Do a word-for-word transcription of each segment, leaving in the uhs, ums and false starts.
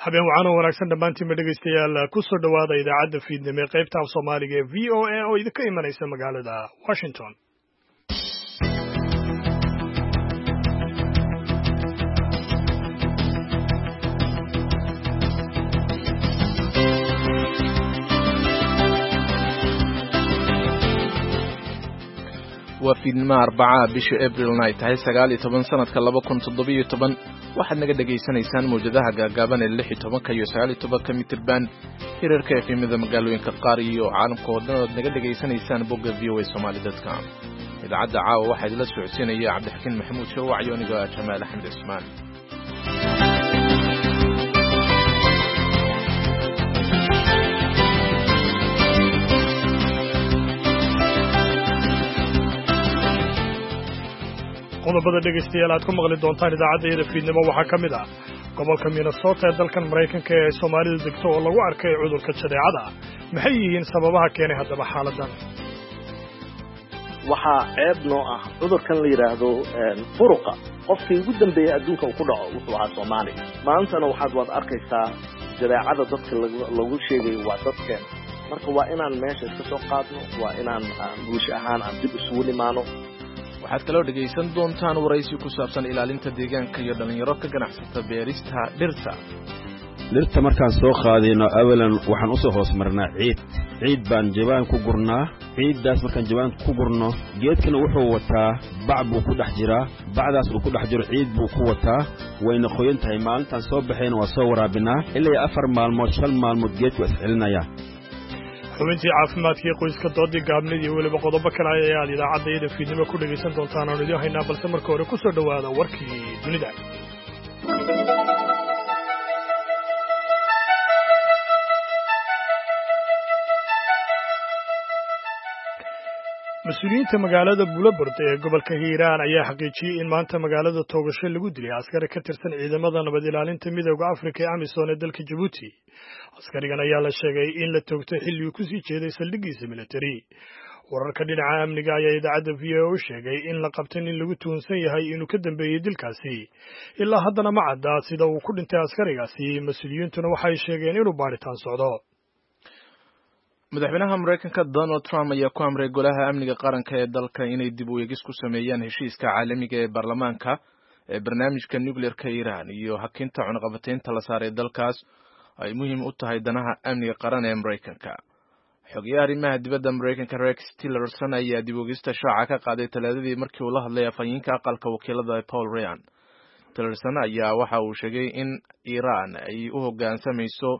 habeen wacan oo wanaagsan dhammaantiin ma dhegaystayaal ku soo dhowaada idaacadda fiidnimo ee qaybta af soomaaliga ee v o a oo idinka imanaysa magaalada Washington. waa fiidnimo arbaca bisha April night tahay sagaal iyo toban sanadka laba kun toddoba iyo toban waxaad naga dhageysanaysaan mowjadaha gaagaaban ee lix iyo toban iyo sagaal iyo toban mitir band hirarka efemada magaalooyinka qaar iyo caalamka oo dhan oo naga dhageysanaysaan bogga v o a somali dot com. idaacadda caawa waxaa idila socodsiinaya cabdixakiin maxamuud shawaac iyo aniga Jamaal Axmed Ismaan. qodobada dhegaystayaal aad ku maqli doontaan idaacadda fiidnimo waxaa ka mid ah gobolka Minnesota ee dalkan Mareykanka ee Soomaalidu degto oo lagu arkay cudurka jadeecada. maxay yihiin sababaha keenay haddaba xaaladan? waxaa ceeb noo ah cudurkan la yiraahdo furuqa qofkii ugu dambeeyay adduunka uu ku dhaco wuxuu ahaa Soomaali. maantana waxaad wad arkaysaa jadeecada dadka lagu sheegay waa dadkeen. marka waa inaan meesha iska soo qaadno, waa inaan bulsho ahaan aan dib isugu nimaano. waxaad kaloo dhegaysan doontaan waraysi ku saabsan ilaalinta deegaanka iyo dhalinyaro ka ganacsata beerista dhirta. dhirta markaan soo qaadayno awalan waxaan usoo hoos marnaa ciid ciid baan jawaan ku gurnaa. ciiddaas markaan jawaan ku gurno geedkana wuxuu wataa bac buu ku dhex jiraa. bacdaas uu ku dhex jiro ciid buu ku wataa, wayna qoyan tahay. maalintaan soo baxayna waa soo waraabinaa ilaa afar maalmood shan maalmood geedku is celinaya. xubintii caafimaadkii qoyska doodii gaabnid iyo weliba qodobo kale ayaad idaacadda fiidnimo ku dhegaysan doontaan oon idiin haynaa, balse marka hore ku soo dhowaada warkii dunida. mas-uuliyiinta magaalada Bulabord ee gobolka Hiiraan ayaa xaqiijiyay in maanta magaalada toogasho lagu dilay askari ka tirsan ciidamada nabad ilaalinta midowga Afrika ee AMISOM ee dalka Djibouti. askarigan ayaa la sheegay in la toogtay xilli uu ku sii jeeday saldhigiisa military. wararka dhinaca amniga ayaa idaacadda v o a u sheegay in la qabtay in lagu tuhunsan yahay inuu ka dambeeyay dilkaasi. ilaa haddana ma cadda sida uu ku dhintay askarigaasi. mas-uuliyiintuna waxay sheegeen inuu baaritaan socdo. madaxweynaha Mareykanka Donald Trump ayaa ku amray golaha amniga qaranka ee dalka inay dib u eegis ku sameeyaan heshiiska caalamiga ee baarlamaanka ee barnaamijka nuclear-ka Iran iyo hakinta cunaqabataynta la saaray dalkaas ay muhiim u tahay danaha amniga qaran ee Mareykanka. xogayaha arrimaha dibadda Mareykanka Rex Tillerson ayaa dib u eegista shaaca ka qaaday talaadadii markii uu la hadlay afhayeenka aqalka wakiilada Paul Ryan. Tillerson ayaa waxa uu sheegay in Iran ay u hoggaansamayso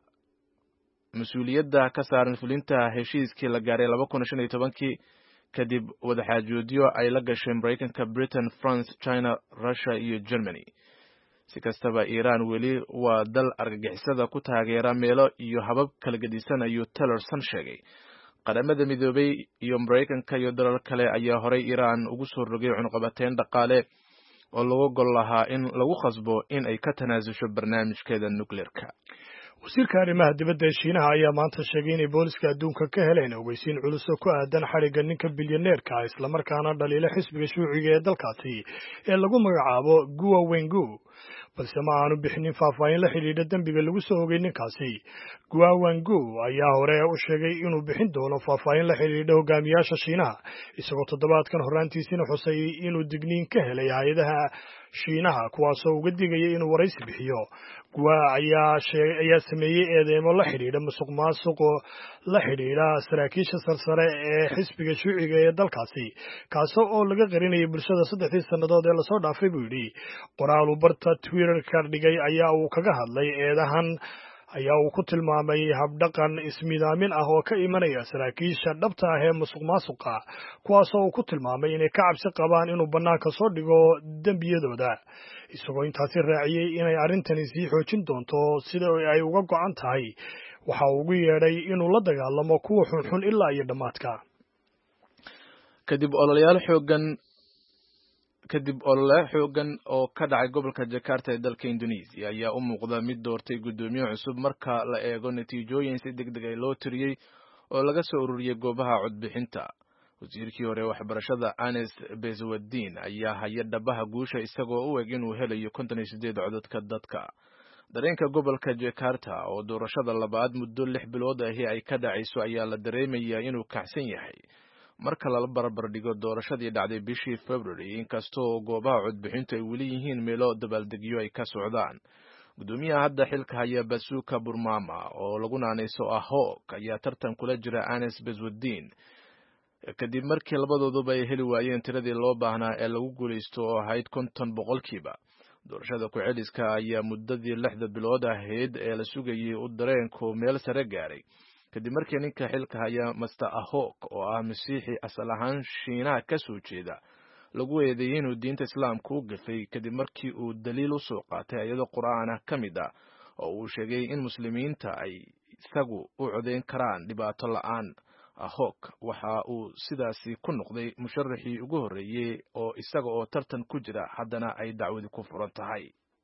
mas-uuliyadda ka saaran fulinta heshiiskii la gaaray laba kun shan iyo tobankii kadib wadaxaajoodyo ay la gashay Mareykanka, Britain, France, China, Russia iyo Germany. si kastaba Iran weli waa dal argagixisada ku taageera meelo iyo habab kala gedisan ayuu Tillerson sheegay. qaramada midoobay iyo Mareykanka iyo dalal kale ayaa horay Iran ugu soo rogay cunaqabateyn dhaqaale oo lagu gol lahaa in lagu khasbo in ay ka tanaasusho barnaamijkeeda nuclear-ka. wasiirka arrimaha dibadda ee Shiinaha ayaa maanta sheegay inay booliska adduunka ka heleen ogeysiin culus oo ku aadan xariga ninka bilyaneerka ah isla markaana dhaliila xisbiga shuuciga ee dalkaasi ee lagu magacaabo Guo Wengu, balse ma aanu bixinin faahfaahin la xidhiidha dembiga lagu soo ogay ninkaasi. Guo Wengu ayaa hore u sheegay inuu bixin doono faahfaahin la xidhiidha hogaamiyaasha Shiinaha, isagoo toddobaadkan horraantiisina xusay inuu digniin ka helay hay'adaha Shiinaha kuwaasoo uga digaya inuu waraysi bixiyo. Guo ayaa sheegay ayaa sameeyay eedeymo la xidhiidha musuqmaasuq la xidhiidha saraakiisha sarsare ee xisbiga shuuciga ee dalkaasi, kaasoo oo laga qarinayay bulshada saddexdii sannadood ee lasoo dhaafay buu yidhi. qoraal uu barta Twitter-ka dhigay ayaa uu kaga hadlay eedahan ayaa uu ku tilmaamay habdhaqan ismidaamin ah oo ka imanaya saraakiisha dhabta ah ee musuqmaasuqa, kuwaasoo uu ku tilmaamay inay ka cabsi qabaan inuu bannaanka soo dhigo dembiyadooda, isagoo intaasi raaciyey inay arrintani sii xoojin doonto sida ay uga go'an tahay. waxa uu ugu yeedhay inuu la dagaalamo kuwa xunxun ilaa iyo dhammaadka. kadib ololayaal xoogan kadib olole xoogan oo ka dhacay gobolka Jakarta ee dalka Indonesia ayaa u muuqda mid doortay gudoomiye cusub marka la eego natiijooyin si degdeg ah loo tiriyay oo laga soo ururiyay goobaha codbixinta. wasiirkii hore waxbarashada Anis Bezwadin ayaa haya dhabaha guusha isagoo u eg inuu helayo konton iyo siddeed codadka dadka. dareenka gobolka Jakarta oo doorashada labaad muddo lix bilood ahi ay ka dhacayso ayaa la dareemayaa inuu kacsan yahay marka la barbar dhigo doorashadii dhacday bishii February inkastoo goobaha codbixintu ay weli yihiin meelo dabaaldegyo ay ka socdaan. gudoomiyaha hadda xilka haya Basuka Burmama oo lagu naanayso Ahok ayaa tartan kula jira Anis Bezweddin kadib markii labadooduba ay heli waayeen tiradii loo baahnaa ee lagu guulaysto oo ahayd konton boqolkiiba. doorashada ku celiska ayaa muddadii lixda bilood ahayd ee la sugayay u dareenku meel sare gaaray kadib markii ninka xilka haya Master Ahok oo ah masiixi asal ahaan Shiinaha ka soo jeeda lagu eedeeyay inuu diinta islaamka u gafay kadib markii uu daliil u soo qaatay ayado qur'aan ah ka mid ah oo uu sheegay in muslimiinta ay isagu u codeyn karaan dhibaato la'aan. Ahok waxa uu sidaasi ku noqday musharaxii ugu horreeyay oo isaga oo tartan ku jira haddana ay dacwadi ku furan tahay.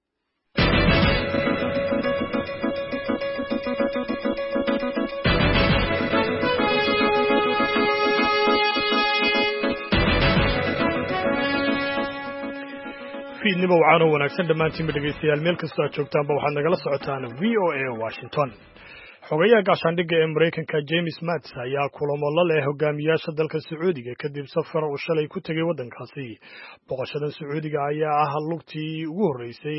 fiidnimo wacan oo wanaagsan dhammaantiin dhegeystayaal meel kastoo aad joogtaanba waxaad nagala socotaan V O A Washington. xogayaha gaashaandhigga ee Mareykanka James Mattis ayaa kulamo la leh hogaamiyaasha dalka Sacuudiga kadib safar uu shalay ku tagay waddankaasi. boqoshadan Sacuudiga ayaa ah lugtii ugu horeysay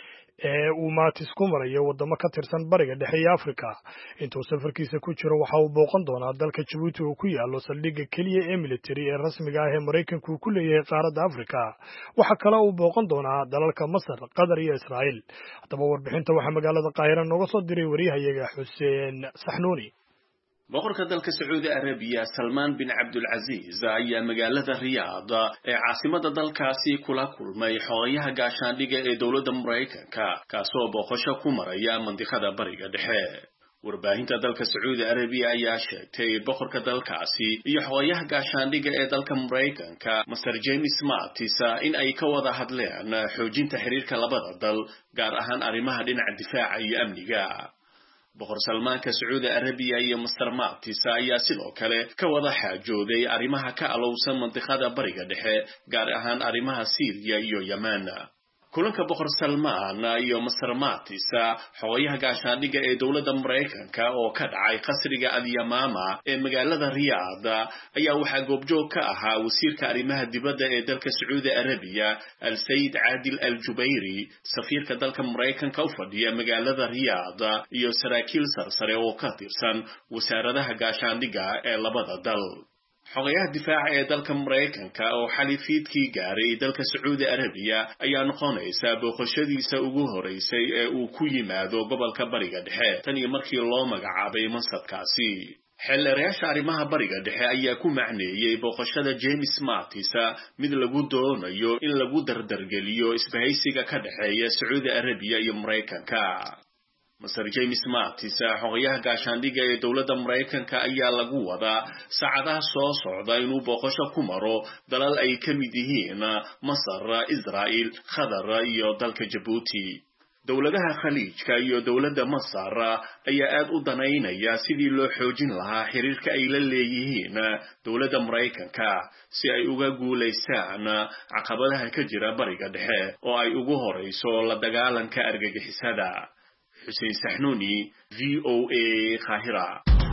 ee uu Mattis ku marayo wadamo ka tirsan bariga dhexe ee Afrika. intuu safarkiisa ku jiro waxa uu booqan doonaa dalka Djibouti oo ku yaalo saldhigga kaliya ee military ee rasmiga ah ee Mareykanku ku leeyahay qaaradda Afrika. waxa kale oo uu booqan doonaa dalalka Masar, Qatar iyo Israa'iil. haddaba warbixinta waxaa magaalada Qaahira nooga soo diray wariyahayaga Xuseen Saxnuuni. boqorka dalka Sacuudi Arabiya Salman bin Abdul Aziz ayaa magaalada Riyadh ee caasimada dalkaasi kula kulmay xogayaha gaashaandhigga ee dowladda Mareykanka kaasoo booqasho ku maraya mandiqada bariga dhexe. warbaahinta dalka Sacuudi Arabiya ayaa sheegtay boqorka dalkaasi iyo xogayaha gaashaandhigga ee dalka Mareykanka Master James Mattis in ay ka wada hadleen xoojinta xiriirka labada dal gaar ahaan arrimaha dhinaca difaaca iyo amniga. boqor Salmaanka Sacuudi Arabiya iyo Master Mattis ayaa sidoo kale ka wada xaajooday arrimaha ka alowsan mantiqada bariga dhexe gaar ahaan arrimaha Syria iyo Yemen. kulanka boqor Salmaan iyo Master Mattis xogayaha gaashaandhigga ee dowladda Mareykanka oo ka dhacay qasriga Al-Yamama ee magaalada Riyadh ayaa waxaa goobjoog ka ahaa wasiirka arrimaha dibadda ee dalka Sacuudi Arabiya Al-Sayd Adil Al-Jubayri, safiirka dalka Mareykanka u fadhiya magaalada Riyadh iyo saraakiil sarsare oo ka tirsan wasaaradaha gaashaandhigga ee labada dal. xogayaha difaaca ee dalka Mareykanka oo xalifiidkii gaaray dalka Sacuudi Arabiya ayaa noqonaysa booqashadiisa ugu horeysay ee uu ku yimaado gobolka bariga dhexe tan iyo markii loo magacaabay mansabkaasi. xeelarayaasha arrimaha bariga dhexe ayaa ku macneeyay booqashada James Mattis mid lagu doonayo in lagu dardargeliyo isbahaysiga ka dhexeeya Sacuudi Arabiya iyo Mareykanka. Master James Mattis xogayaha gaashaandhigga ee dowladda Mareykanka ayaa lagu wadaa saacadaha soo socda inuu booqasho ku maro dalal ay ka mid yihiin Masar, Israa'iil, Qatar iyo dalka Djibouti. dowladaha Khaliijka iyo dowladda Masar ayaa aad u danaynaya sidii loo xoojin lahaa xiriirka ay la leeyihiin dowladda Mareykanka si ay uga guulaystaan caqabadaha ka jira bariga dhexe oo ay ugu horeyso la dagaalanka argagixisada. Xuseen Saxnuuni, V O A Qaahira.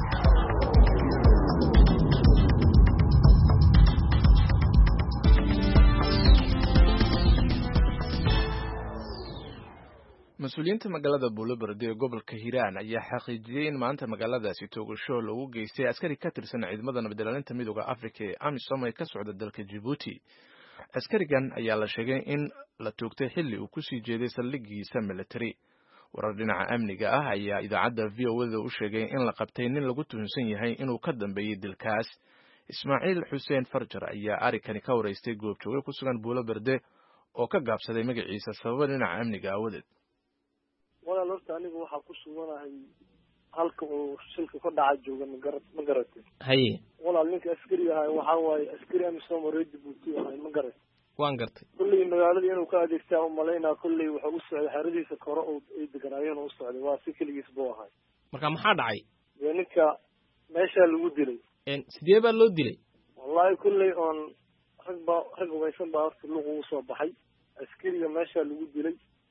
mas-uuliyiinta magaalada Buulaberde ee gobolka Hiiraan ayaa xaqiijiyay in maanta magaaladaasi toogasho lagu geystay askari ka tirsan ciidamada nabadilaalinta midowga Afrika ee AMISOM ee ka socda dalka Djibouti. askarigan ayaa la sheegay in la toogtay xilli uu ku sii jeeday saldhiggiisa military. warar dhinaca amniga ah ayaa idaacadda V O A u sheegay in la qabtay nin lagu tuhunsan yahay inuu ka dambeeyay dilkaas. Ismaaciil Xuseen Farjar ayaa arikani ka wareystay goobjooge ku sugan Buulaberde oo ka gaabsaday magaciisa sababa dhinaca amniga awadeed. walaal horta anigu waxaa ku suganahay halka uu shilka ka dhacay jooga ma garatay. haye walaal ninka askari ahaa waxaa waaye askari AMISOM oo reer Djibouti ahaa ma garatay. waan gartay kulley magaalada inuu ka adeegtaa u malaynaa kulley wuxuu u socday xeradiisa kore oo ay deganaayeen u socday waa si keligiis buu ahay. marka maxaa dhacay? dee ninka meeshaa lagu dilay. sidee baa loo dilay? wallahi kulley oon rag baa rag waysan baa horta lugu u soo baxay askariga meeshaa lagu dilay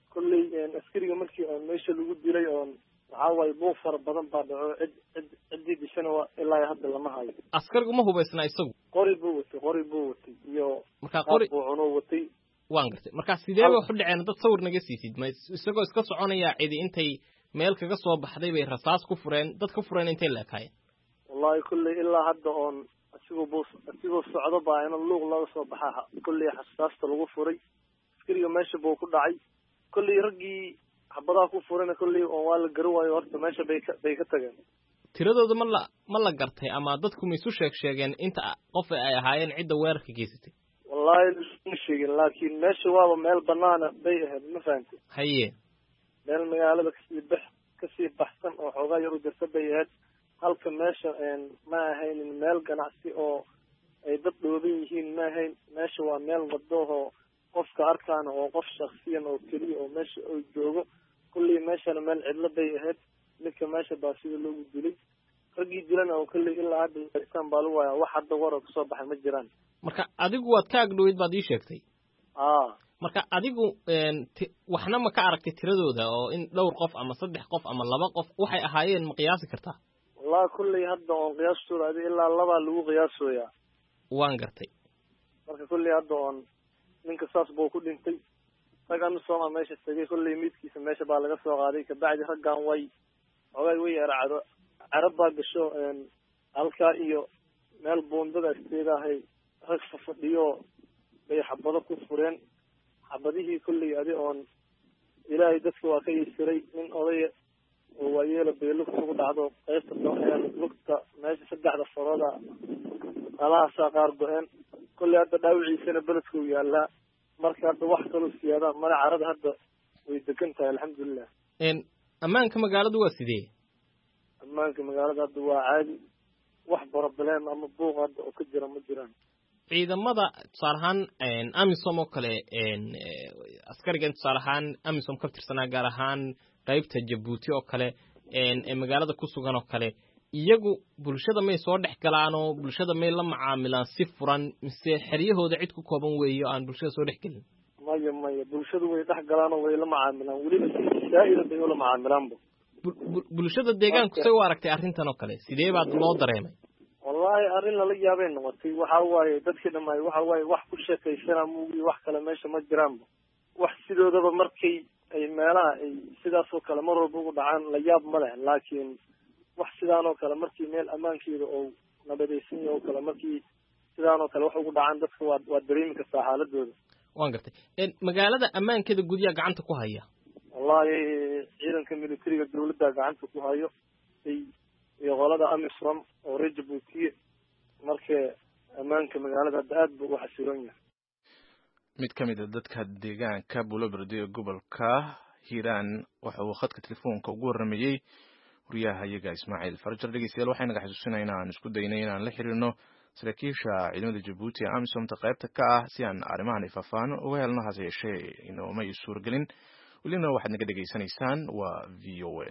kolley askariga markii oon meesha lagu dilay oon waxaa waaye buuq fara badan baa dhaco cid cid ciddii dishana waa ilaa hadda lama hayo. askarigu ma hubaysnaa isagu? qori buu watay qori buu watay iyo markaa qori buu cunuu watay. waan gartay. markaa sidee bay wax u dhaceen? dad sawir naga siisid ma isagoo iska soconaya cidi intay meel kaga soo baxday bay rasaas ku fureen, dad ka fureen intay la ekaayeen? wallahi kolley ilaa hadda oon asigoo buu asigoo socdo baa in luuq laga soo baxaa kolley xasaasta lagu furay. askariga meesha buu ku dhacay kolley raggii xabadaha ku furana kolley oo waa la garan waayo horta meesha bay ka bay ka tageen. tiradooda ma la ma la gartay ama dadku ma isu sheeg sheegeen inta qof ay ahaayeen cidda weerarka geysatay? wallahi ma sheegin laakiin meesha waaba meel banaana bay ahayd ma fahantay. haye meel magaalada kasii bax kasii baxsan oo xoogaa yar u jirta bay ahayd. halka meesha ma ahaynin meel ganacsi oo ay dad dhooban yihiin ma ahayn. meesha waa meel wadahoo qofka arkaana oo qof shaksiyan oo keliya oo meesha oo joogo. kullii meeshana meel cidlo bay ahayd. ninka meesha baa sida loogu dilay. raggii dilana oo kullii ilaa hadda baaritaan baa lagu waayaa wax hadda war oo kasoo baxay ma jiraan. marka adigu waad ka agdhoweyd baad ii sheegtay? aa marka adigu waxna ma ka aragtay tiradooda oo in dhowr qof ama saddex qof ama laba qof waxay ahaayeen ma qiyaasi kartaa? wallahi kullii hadda oon qiyaastooda adi ilaa labaa lagu qiyaasooyaa. waan gartay. marka kullii hadda oon ninka saas buu ku dhintay. rag amisooma meesha tegay kullii midkiisa meesha baa laga soo qaaday. kabacdi raggan way xoogay way eracdo carab baa gasho halkaa iyo meel buundada isteedahay rag fafadhiyo bay xabado ku fureen. xabadihii kullii adi oon ilaahay dadka waa ka yisiray. nin odaya oo waayeela bay lugta ugu dhacdo qaybta lugta meesha saddexda farooda alahaasaa qaar go-een. kullii hadda dhaawiciisana beledka u yaalaa. marka hadda wax kaloo siyaada mala carada hadda way degan tahay alxamdulilah. ammaanka magaaladu waa sidee? ammaanka magaalada hadda waa caadi. wax problem ama buuq hadda oo ka jira ma jiraan. ciidamada tusaale ahaan amisom oo kale askarigan tusaale ahaan amisom ka tirsanaa gaar ahaan qaybta jabuuti oo kale ee magaalada ku sugan oo kale iyagu bulshada may soo dhex galaan oo bulshada may la macaamilaan si furan mise xeryahooda cid ku kooban weeyo aan bulshada soo dhex gelin? maya maya bulshadu way dhex galaan oo way la macaamilaan weliba saa'ida bay ula macaamilaanba. bulshada deegaanku say u aragtay arrintan oo kale sidee baad loo dareemay? wallahi arrin lala yaabay noqotay. waxa waaye dadkii dhammaay waxa waaye wax ku sheekaysana muugi wax kale meesha ma jiraanba. wax sidoodaba markay ay meelaha ay sidaasoo kale mar walba ugu dhacaan la yaab ma leh. laakiin wax sidaan oo kale markii meel ammaankeeda oo nabadaysan yahay oo kale markii sidaan oo kale wax ugu dhacaan dadka waa waa dareemi kartaa xaaladooda. waan gartay. magaalada ammaankeeda gudyaha gacanta ku haya? wallahi ciidanka militariga dawladda gacanta ku hayo iyo qolada amisom oo reer Jabuuti. marka ammaanka magaalada aad buu u xasiloon yahay. mid ka mid ah dadka deegaanka Bulobardi ee gobolka Hiiraan waxa uu khadka telefoonka ugu waramayay wariyaha iyaga Ismaaciil Farjar. dhegeystayaal waxay naga xasuusinaynaa inaan isku daynay inaan la xiriirno saraakiisha ciidamada Jabuuti ee amisom ta qaybta ka ah si aan arrimahan ifafaan uga helno hase yeeshee inooma ii suurgelin. welina waxaad naga dhegaysanaysaan waa V O A.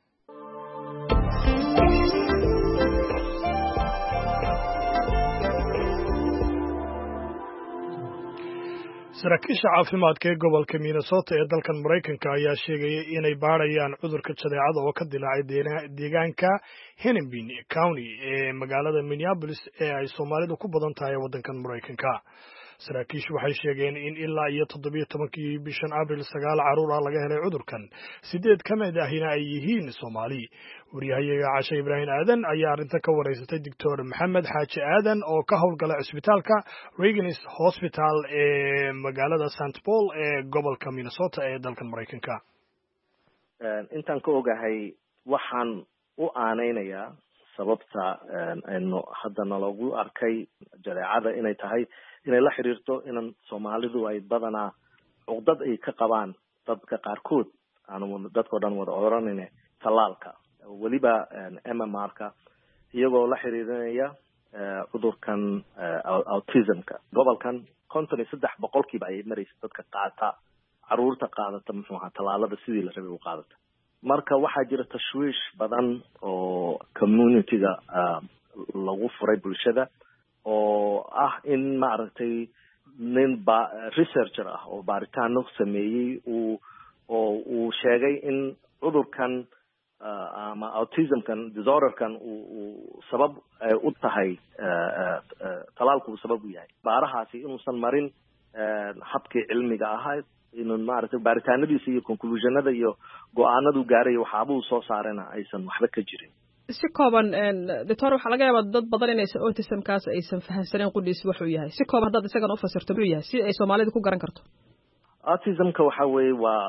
saraakiisha caafimaadka ee gobolka Minnesota ee dalkan Mareykanka ayaa sheegay inay baarayaan cudurka jadeecada oo ka dilaacay deegaanka Hennepin County ee magaalada Minneapolis ee ay Soomaalidu ku badan tahay waddankan Mareykanka. saraakiishu waxay sheegeen in ilaa iyo toddobiyo tobankii bishan abril sagaal caruur ah laga helay cudurkan. sideed ka mid ahina ay yihiin Soomaali. wariyahayaga Cashe Ibrahim Aadan ayaa arrinta ka wareysatay Doctor Maxamed Xaaji Aadan oo ka howlgala cisbitaalka Regis Hospital ee magaalada Saint Paul ee gobolka Minnesota ee dalkan Mareykanka. intaan ka ogahay waxaan u aaneynayaa sababta aynu haddana lagu arkay jadeecada inay tahay inay la xiriirto inan Soomaalidu ay badanaa cuqdad ay ka qabaan dadka qaarkood aanu dadkoo dhan wada oranayna talaalka weliba M M R-ka iyagoo la xiriirinaya cudurkan autism-ka. gobolkan konton iyo saddex boqolkiiba ay maraysa dadka qaata caruurta qaadata muxuu ahaa talaalada sidii la rabay u qaadata. marka waxaa jira tashwiish badan oo community-ga lagu furay bulshada oo ah in maaragtay nin ba researcher ah oo baaritaano sameeyey uu uu sheegay in cudurkan ama autismkan disorderkan uu sabab u tahay talaalku uu sabab u yahay baarahaasi inuusan marin habkii cilmiga ahayd inuu maaragtay baaritaanadiisa iyo conclusionada iyo go-aanadu gaaray waxaabuu soo saarena aysan waxba ka jirin si kooban doctor waxaa laga yaabaa dad badan inaysan autismkaas aysan fahamsaneen qudhiis wuxuu yahay si kooban haddaad isagan u fasirto muxuu yahay si ay soomaalida ku garan karto autismka waxa weeye waa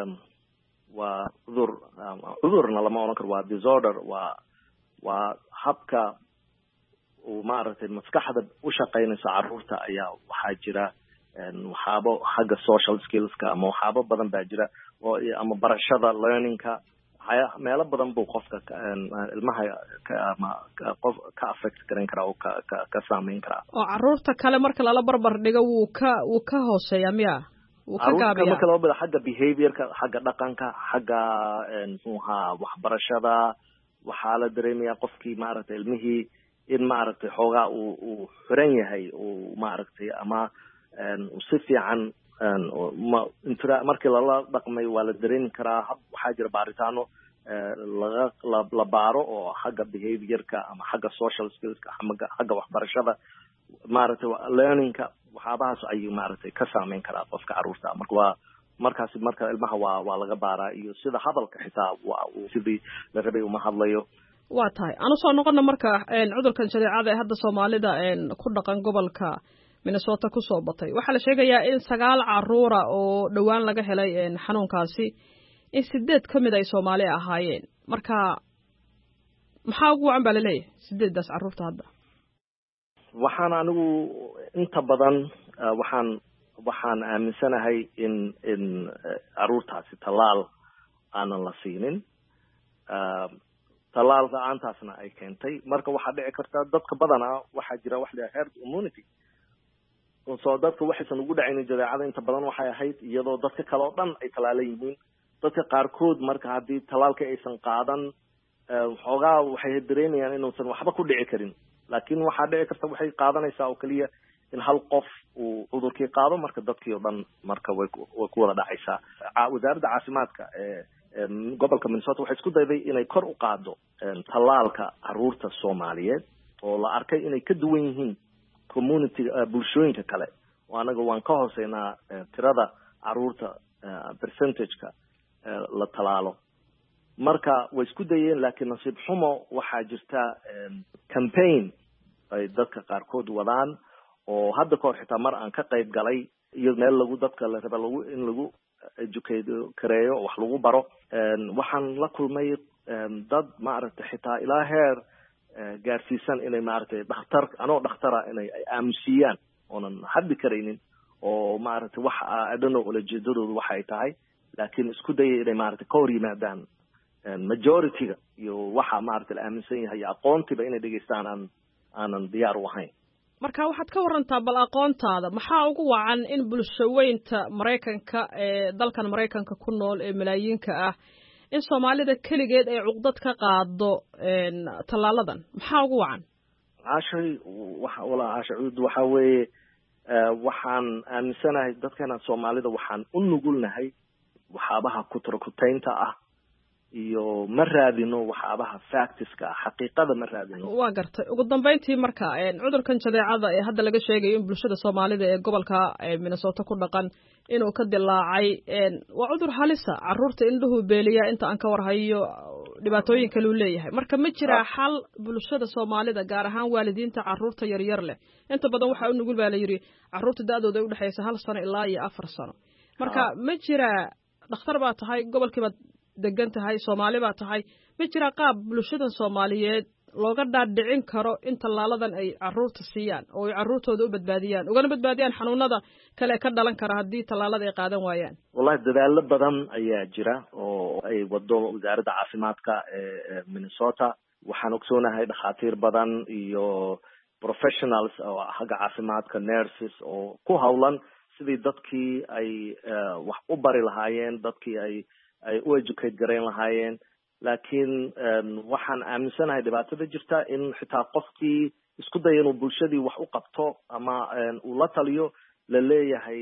waa cudur cudurna lama odhan karo waa disorder waa waa habka uu maaragtay maskaxda u shaqaynayso carruurta ayaa waxaa jira waxaabo xagga social skillska ama waxaabo badan baa jira oo ama barashada learningka meelo badan buu qofka ilmaha ama qof ka affect garan karaa oo ka ka ka saameyn karaa oo carruurta kale marka lala barbar dhigo wuu ka wuu ka hooseeya miya wuu ka gaabiyaa marka loo bada xagga behaviorka xagga dhaqanka xagga muxuu ahaa waxbarashada waxaa la dareemayaa qofkii maaragtay ilmihii in maaragtay xoogaa uu uu xiran yahay uu maaragtay ama si fiican markii lala dhaqmay waa la dareemi karaa waxaa jira baaritaano laga la baaro oo xagga behaviorka ama xagga social skillska xagga waxbarashada maaragtay learningka waxaabahaas ayuu maaragtay ka saameyn karaa qofka carruurta marka waa markaasi marka ilmaha waa waa laga baaraa iyo sida hadalka xitaa waa uu sidii la rabay uma hadlayo waa tahay aan usoo noqona marka cudurkan shadeecada ee hadda soomaalida ku dhaqan gobolka Minnesota ku soo batay waxaa la sheegayaa in sagaal carruura oo dhawaan laga helay xanuunkaasi in sideed ka mid ay Soomaali ahaayeen marka maxaa ugu wacan baa la leeyahay sideedaas carruurta hadda waxaan anigu inta badan waxaan waxaan aaminsanahay in in carruurtaasi tallaal aanan la siinin tallaal la'aantaasna ay keentay marka waxaa dhici karta dadka badanaa waxaa jira wax la herd immunity soo dadka waxaysan ugu dhacaynin jadeecada inta badan waxay ahayd iyadoo dadka kale oo dhan ay talaalan yihiin dadka qaarkood marka haddii talaalka aysan qaadan xoogaa waxay dareemayaan inuusan waxba ku dhici karin laakiin waxaa dhici karta waxay qaadanaysaa oo keliya in hal qof uu cudurkii qaado marka dadkii oo dhan marka way way ku wada dhacaysaa wasaaradda caafimaadka ee gobolka Minnesota waxay isku dayday inay kor u qaado talaalka carruurta Soomaaliyeed oo la arkay inay ka duwan yihiin community bulshooyinka kale oo anaga waan ka hooseynaa tirada carruurta percentage-ka la talaalo marka way isku dayeen laakiin nasiib xumo waxaa jirta campaign ay dadka qaarkood wadaan oo hadda kahor xitaa mar aan ka qayb galay iyo meel lagu dadka la raba lagu in lagu educate kareeyo wax lagu baro waxaan la kulmay dad maaragtay xitaa ilaa heer gaarsiisan inay maaragtay dhakhtar anoo dhakhtara inay ay aamusiyaan oonan haddi karaynin oo maaragtay wax adano ulajeedadoodu waxa ay tahay laakiin isku dayay inay maaragtay ka hor yimaadaan majority-ga iyo waxa maaragtay la aaminsan yahay aqoontiba inay dhegeystaan aan aanan diyaar u ahayn marka waxaad ka warantaa bal aqoontaada maxaa ugu wacan in bulshaweynta Mareykanka ee dalkan Mareykanka ku nool ee malaayiinka ah in Soomaalida kaligeed ay cuqdad ka qaado talaaladan maxaa ugu wacan caashay waxa wala caashay waxa weeye waxaan aaminsanahay dadkana Soomaalida waxaan u nugulnahay waxaabaha kuturkutaynta ah iyo ma raadino waxaabaha factska xaqiiqada ma raadino waa gartay ugu dambeyntii marka cudurkan jadeecada ee hadda laga sheegayo in bulshada Soomaalida ee gobolka Minnesota ku dhaqan inuu ka dilaacay waa cudur halisa carruurta indhuhu beeliya inta aan ka warhayo dhibaatooyin kale uu leeyahay marka ma jira xal bulshada Soomaalida gaar ahaan waalidiinta carruurta yar yar leh inta badan waxa uu nugul baa la yiri carruurta daadooda u dhaxaysa hal sano ilaa iyo afar sano marka ma jira dhakhtar baa tahay gobolkiiba degan tahay Soomaali baa tahay ma jira qaab bulshada Soomaaliyeed looga dhaadhicin karo in tallaaladan ay carruurta siiyaan oo ay carruurtooda u badbaadiyaan ugana badbaadiyaan xanuunada kale ka dhalan kara haddii tallaalada ay qaadan waayaan wallahi dadaalo badan ayaa jira oo ay wado wasaaradda caafimaadka ee Minnesota waxaan ogsoonahay dhakhaatiir badan iyo professionals oo xagga caafimaadka nurses oo ku hawlan sidii dadkii ay wax u bari lahaayeen dadkii ay ay u educate gareyn lahaayeen laakiin waxaan aaminsanahay dhibaatada jirta in xitaa qofkii isku daya inuu bulshadii wax u qabto ama uu la taliyo la leeyahay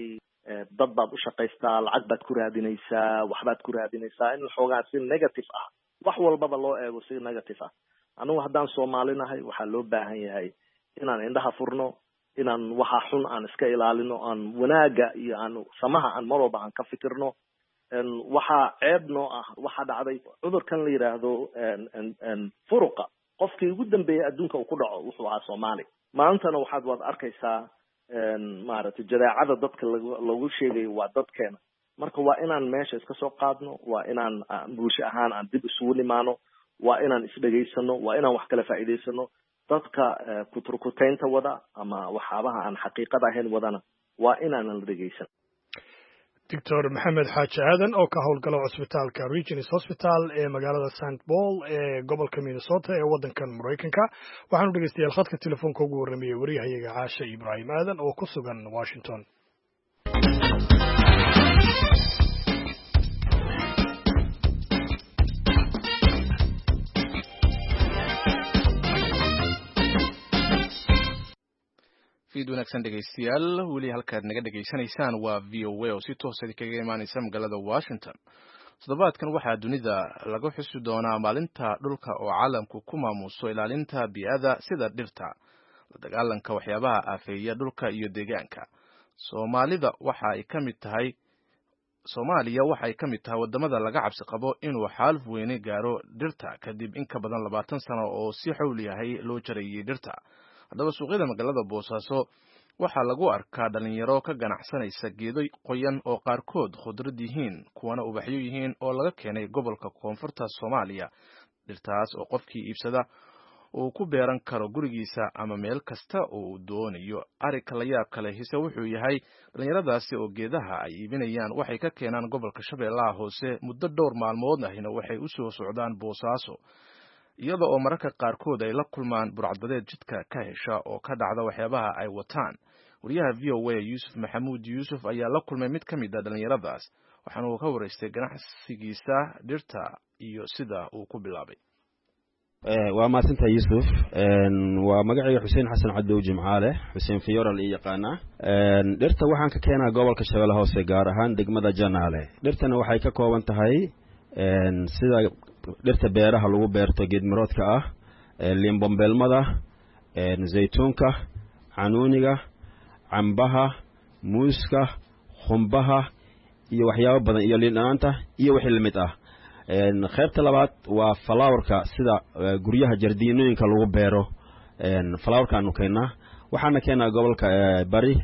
dad baad u shaqaystaa, lacag baad ku raadinaysaa, waxbaad ku raadinaysaa, in xoogaa si negative ah wax walbaba loo eego si negative ah. anigu haddaan soomaalinahay waxaa loo baahan yahay inaan indhaha furno, inaan waxa xun aan iska ilaalino, aan wanaaga iyo aan samaha aan mar walba aan ka fikirno. waxaa ceeb noo ah waxaa dhacday cudurkan la yidhaahdo furuqa. qofkii ugu dambeeyay adduunka uu ku dhaco wuxuu ahaa Soomaali. maantana waxaad waad arkaysaa maaragtay jadeecada dadka lagu sheegayo waa dadkeena. marka waa inaan meesha iska soo qaadno, waa inaan bulsho ahaan aan dib isugu nimaano, waa inaan isdhegaysano, waa inaan wax kala faa'iidaysano. dadka kuturkutaynta wada ama waxyaabaha aan xaqiiqada ahayn wadana waa inaanan la dhegaysan. doctor maxamed xaaji aadan oo ka howlgala cusbitaalka Regis Hospital ee magaalada Saint Paul ee gobolka Minnesota ee waddankan Mareykanka. waxaanu dhegeystayaal khadka telefoonka ugu warramiyay wariyahayaga Caasha Ibraahim Aadan oo ku sugan Washington. fiid wanaagsan dhegeystayaal, weli halkaad naga dhegeysanaysaan waa V O A oo si toos ah kaga imaanaysa magaalada Washington. toddobaadkan waxaa dunida lagu xusi doonaa maalinta dhulka oo caalamku ku maamuuso ilaalinta bii'ada sida dhirta, la dagaalanka waxyaabaha aafeeya dhulka iyo deegaanka. Soomaalida waxa ay ka mid tahay Soomaaliya waxa ay ka mid tahay wadamada laga cabsi qabo inuu xaaluf weyne gaaro dhirta kadib in ka badan labaatan sano oo si xawli ah loo jarayay dhirta. haddaba suuqyada magaalada Boosaaso waxaa lagu arkaa dhalinyaro ka ganacsanaysa geedo qoyan oo qaarkood khudrad yihiin, kuwana ubaxyo yihiin oo laga keenay gobolka koonfurta Soomaaliya. dhirtaas oo qofkii iibsada uu ku beeran karo gurigiisa ama meel kasta oo uu doonayo. arrinka la yaab kale hise wuxuu yahay dhalinyaradaasi oo geedaha ay iibinayaan waxay ka keenaan gobolka Shabeellaha Hoose muddo dhowr maalmood ahina waxay u soo socdaan Boosaaso, iyada oo mararka qaarkood ay la kulmaan burcadbadeed jidka ka hesha oo ka dhacda waxyaabaha ay wataan. wariyaha V O A Yuusuf Maxamuud Yuusuf ayaa la kulmay mid ka mid ah dhalinyaradaas, waxaana uu ka waraystay ganacsigiisa dhirta iyo sida uu ku bilaabay. waa maasanta Yuusuf. waa magacayga Xuseen Xasan Cadow Jimcaale, Xuseen Fiyoral iyo yaqaana. dhirta waxaan ka keenaa gobolka Shabeellaha Hoose, gaar ahaan degmada Janaale. dhirtana waxay ka kooban tahay sida dhirta beeraha lagu beerto geedmiroodka ah, liin bombeelmada, zaytuunka, canuuniga, cambaha, muuska, khumbaha iyo waxyaabo badan, iyo liin dhanaanta iyo wixii lamid ah. qaybta labaad waa flowerka, sida guryaha jardiinooyinka lagu beero. flowerkaanu keenaa, waxaana keenaa gobolka bari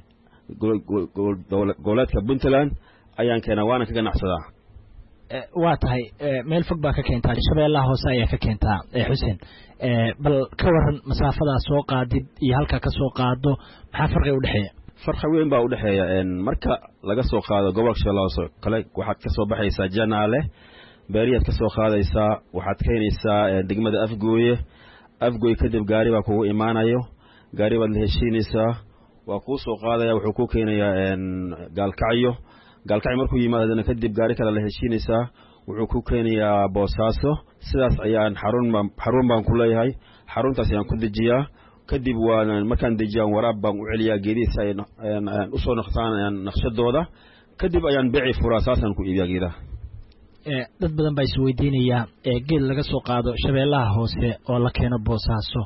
goboleedka Puntland ayaan keenaa, waana ka ganacsadaa. waa tahay meel fog baa ka keentaa, Shabeellaha Hoose ayaa ka keentaa. Xuseen, bal ka waran masaafadaa soo qaadid iyo halkaa ka soo qaado, maxaa farqi u dhexeeya? farqi weyn baa u dhexeeya. marka laga soo qaado gobolka Shabeellaha Hoose kale waxaad ka soo baxaysaa Janaale, beeriyaad ka soo qaadaysaa, waxaad keenaysaa degmada Afgooye. Afgooye kadib gaari baa kugu imaanayo, gaari baad la heshiinaysaa, waa kuu soo qaadaya, wuxuu ku keenayaa gaalkacyo. gaalkacyo markuu yimaadana kadib gaari kale la heshiinaysaa, wuxuu ku keenayaa Boosaaso. sidaas ayaan xarun xarun baan ku leeyahay, xaruntaas ayaan ku dejiyaa. kadib waan markaan dejiyaan waraab baan u celiyaa geedihiisa ay u soo noqdaan naqshadooda, kadib ayaan beeci furaa, saasaan ku iibiyaa geedaha. dad badan baa isweydiinaya geed laga soo qaado Shabeellaha Hoose oo la keeno Boosaaso,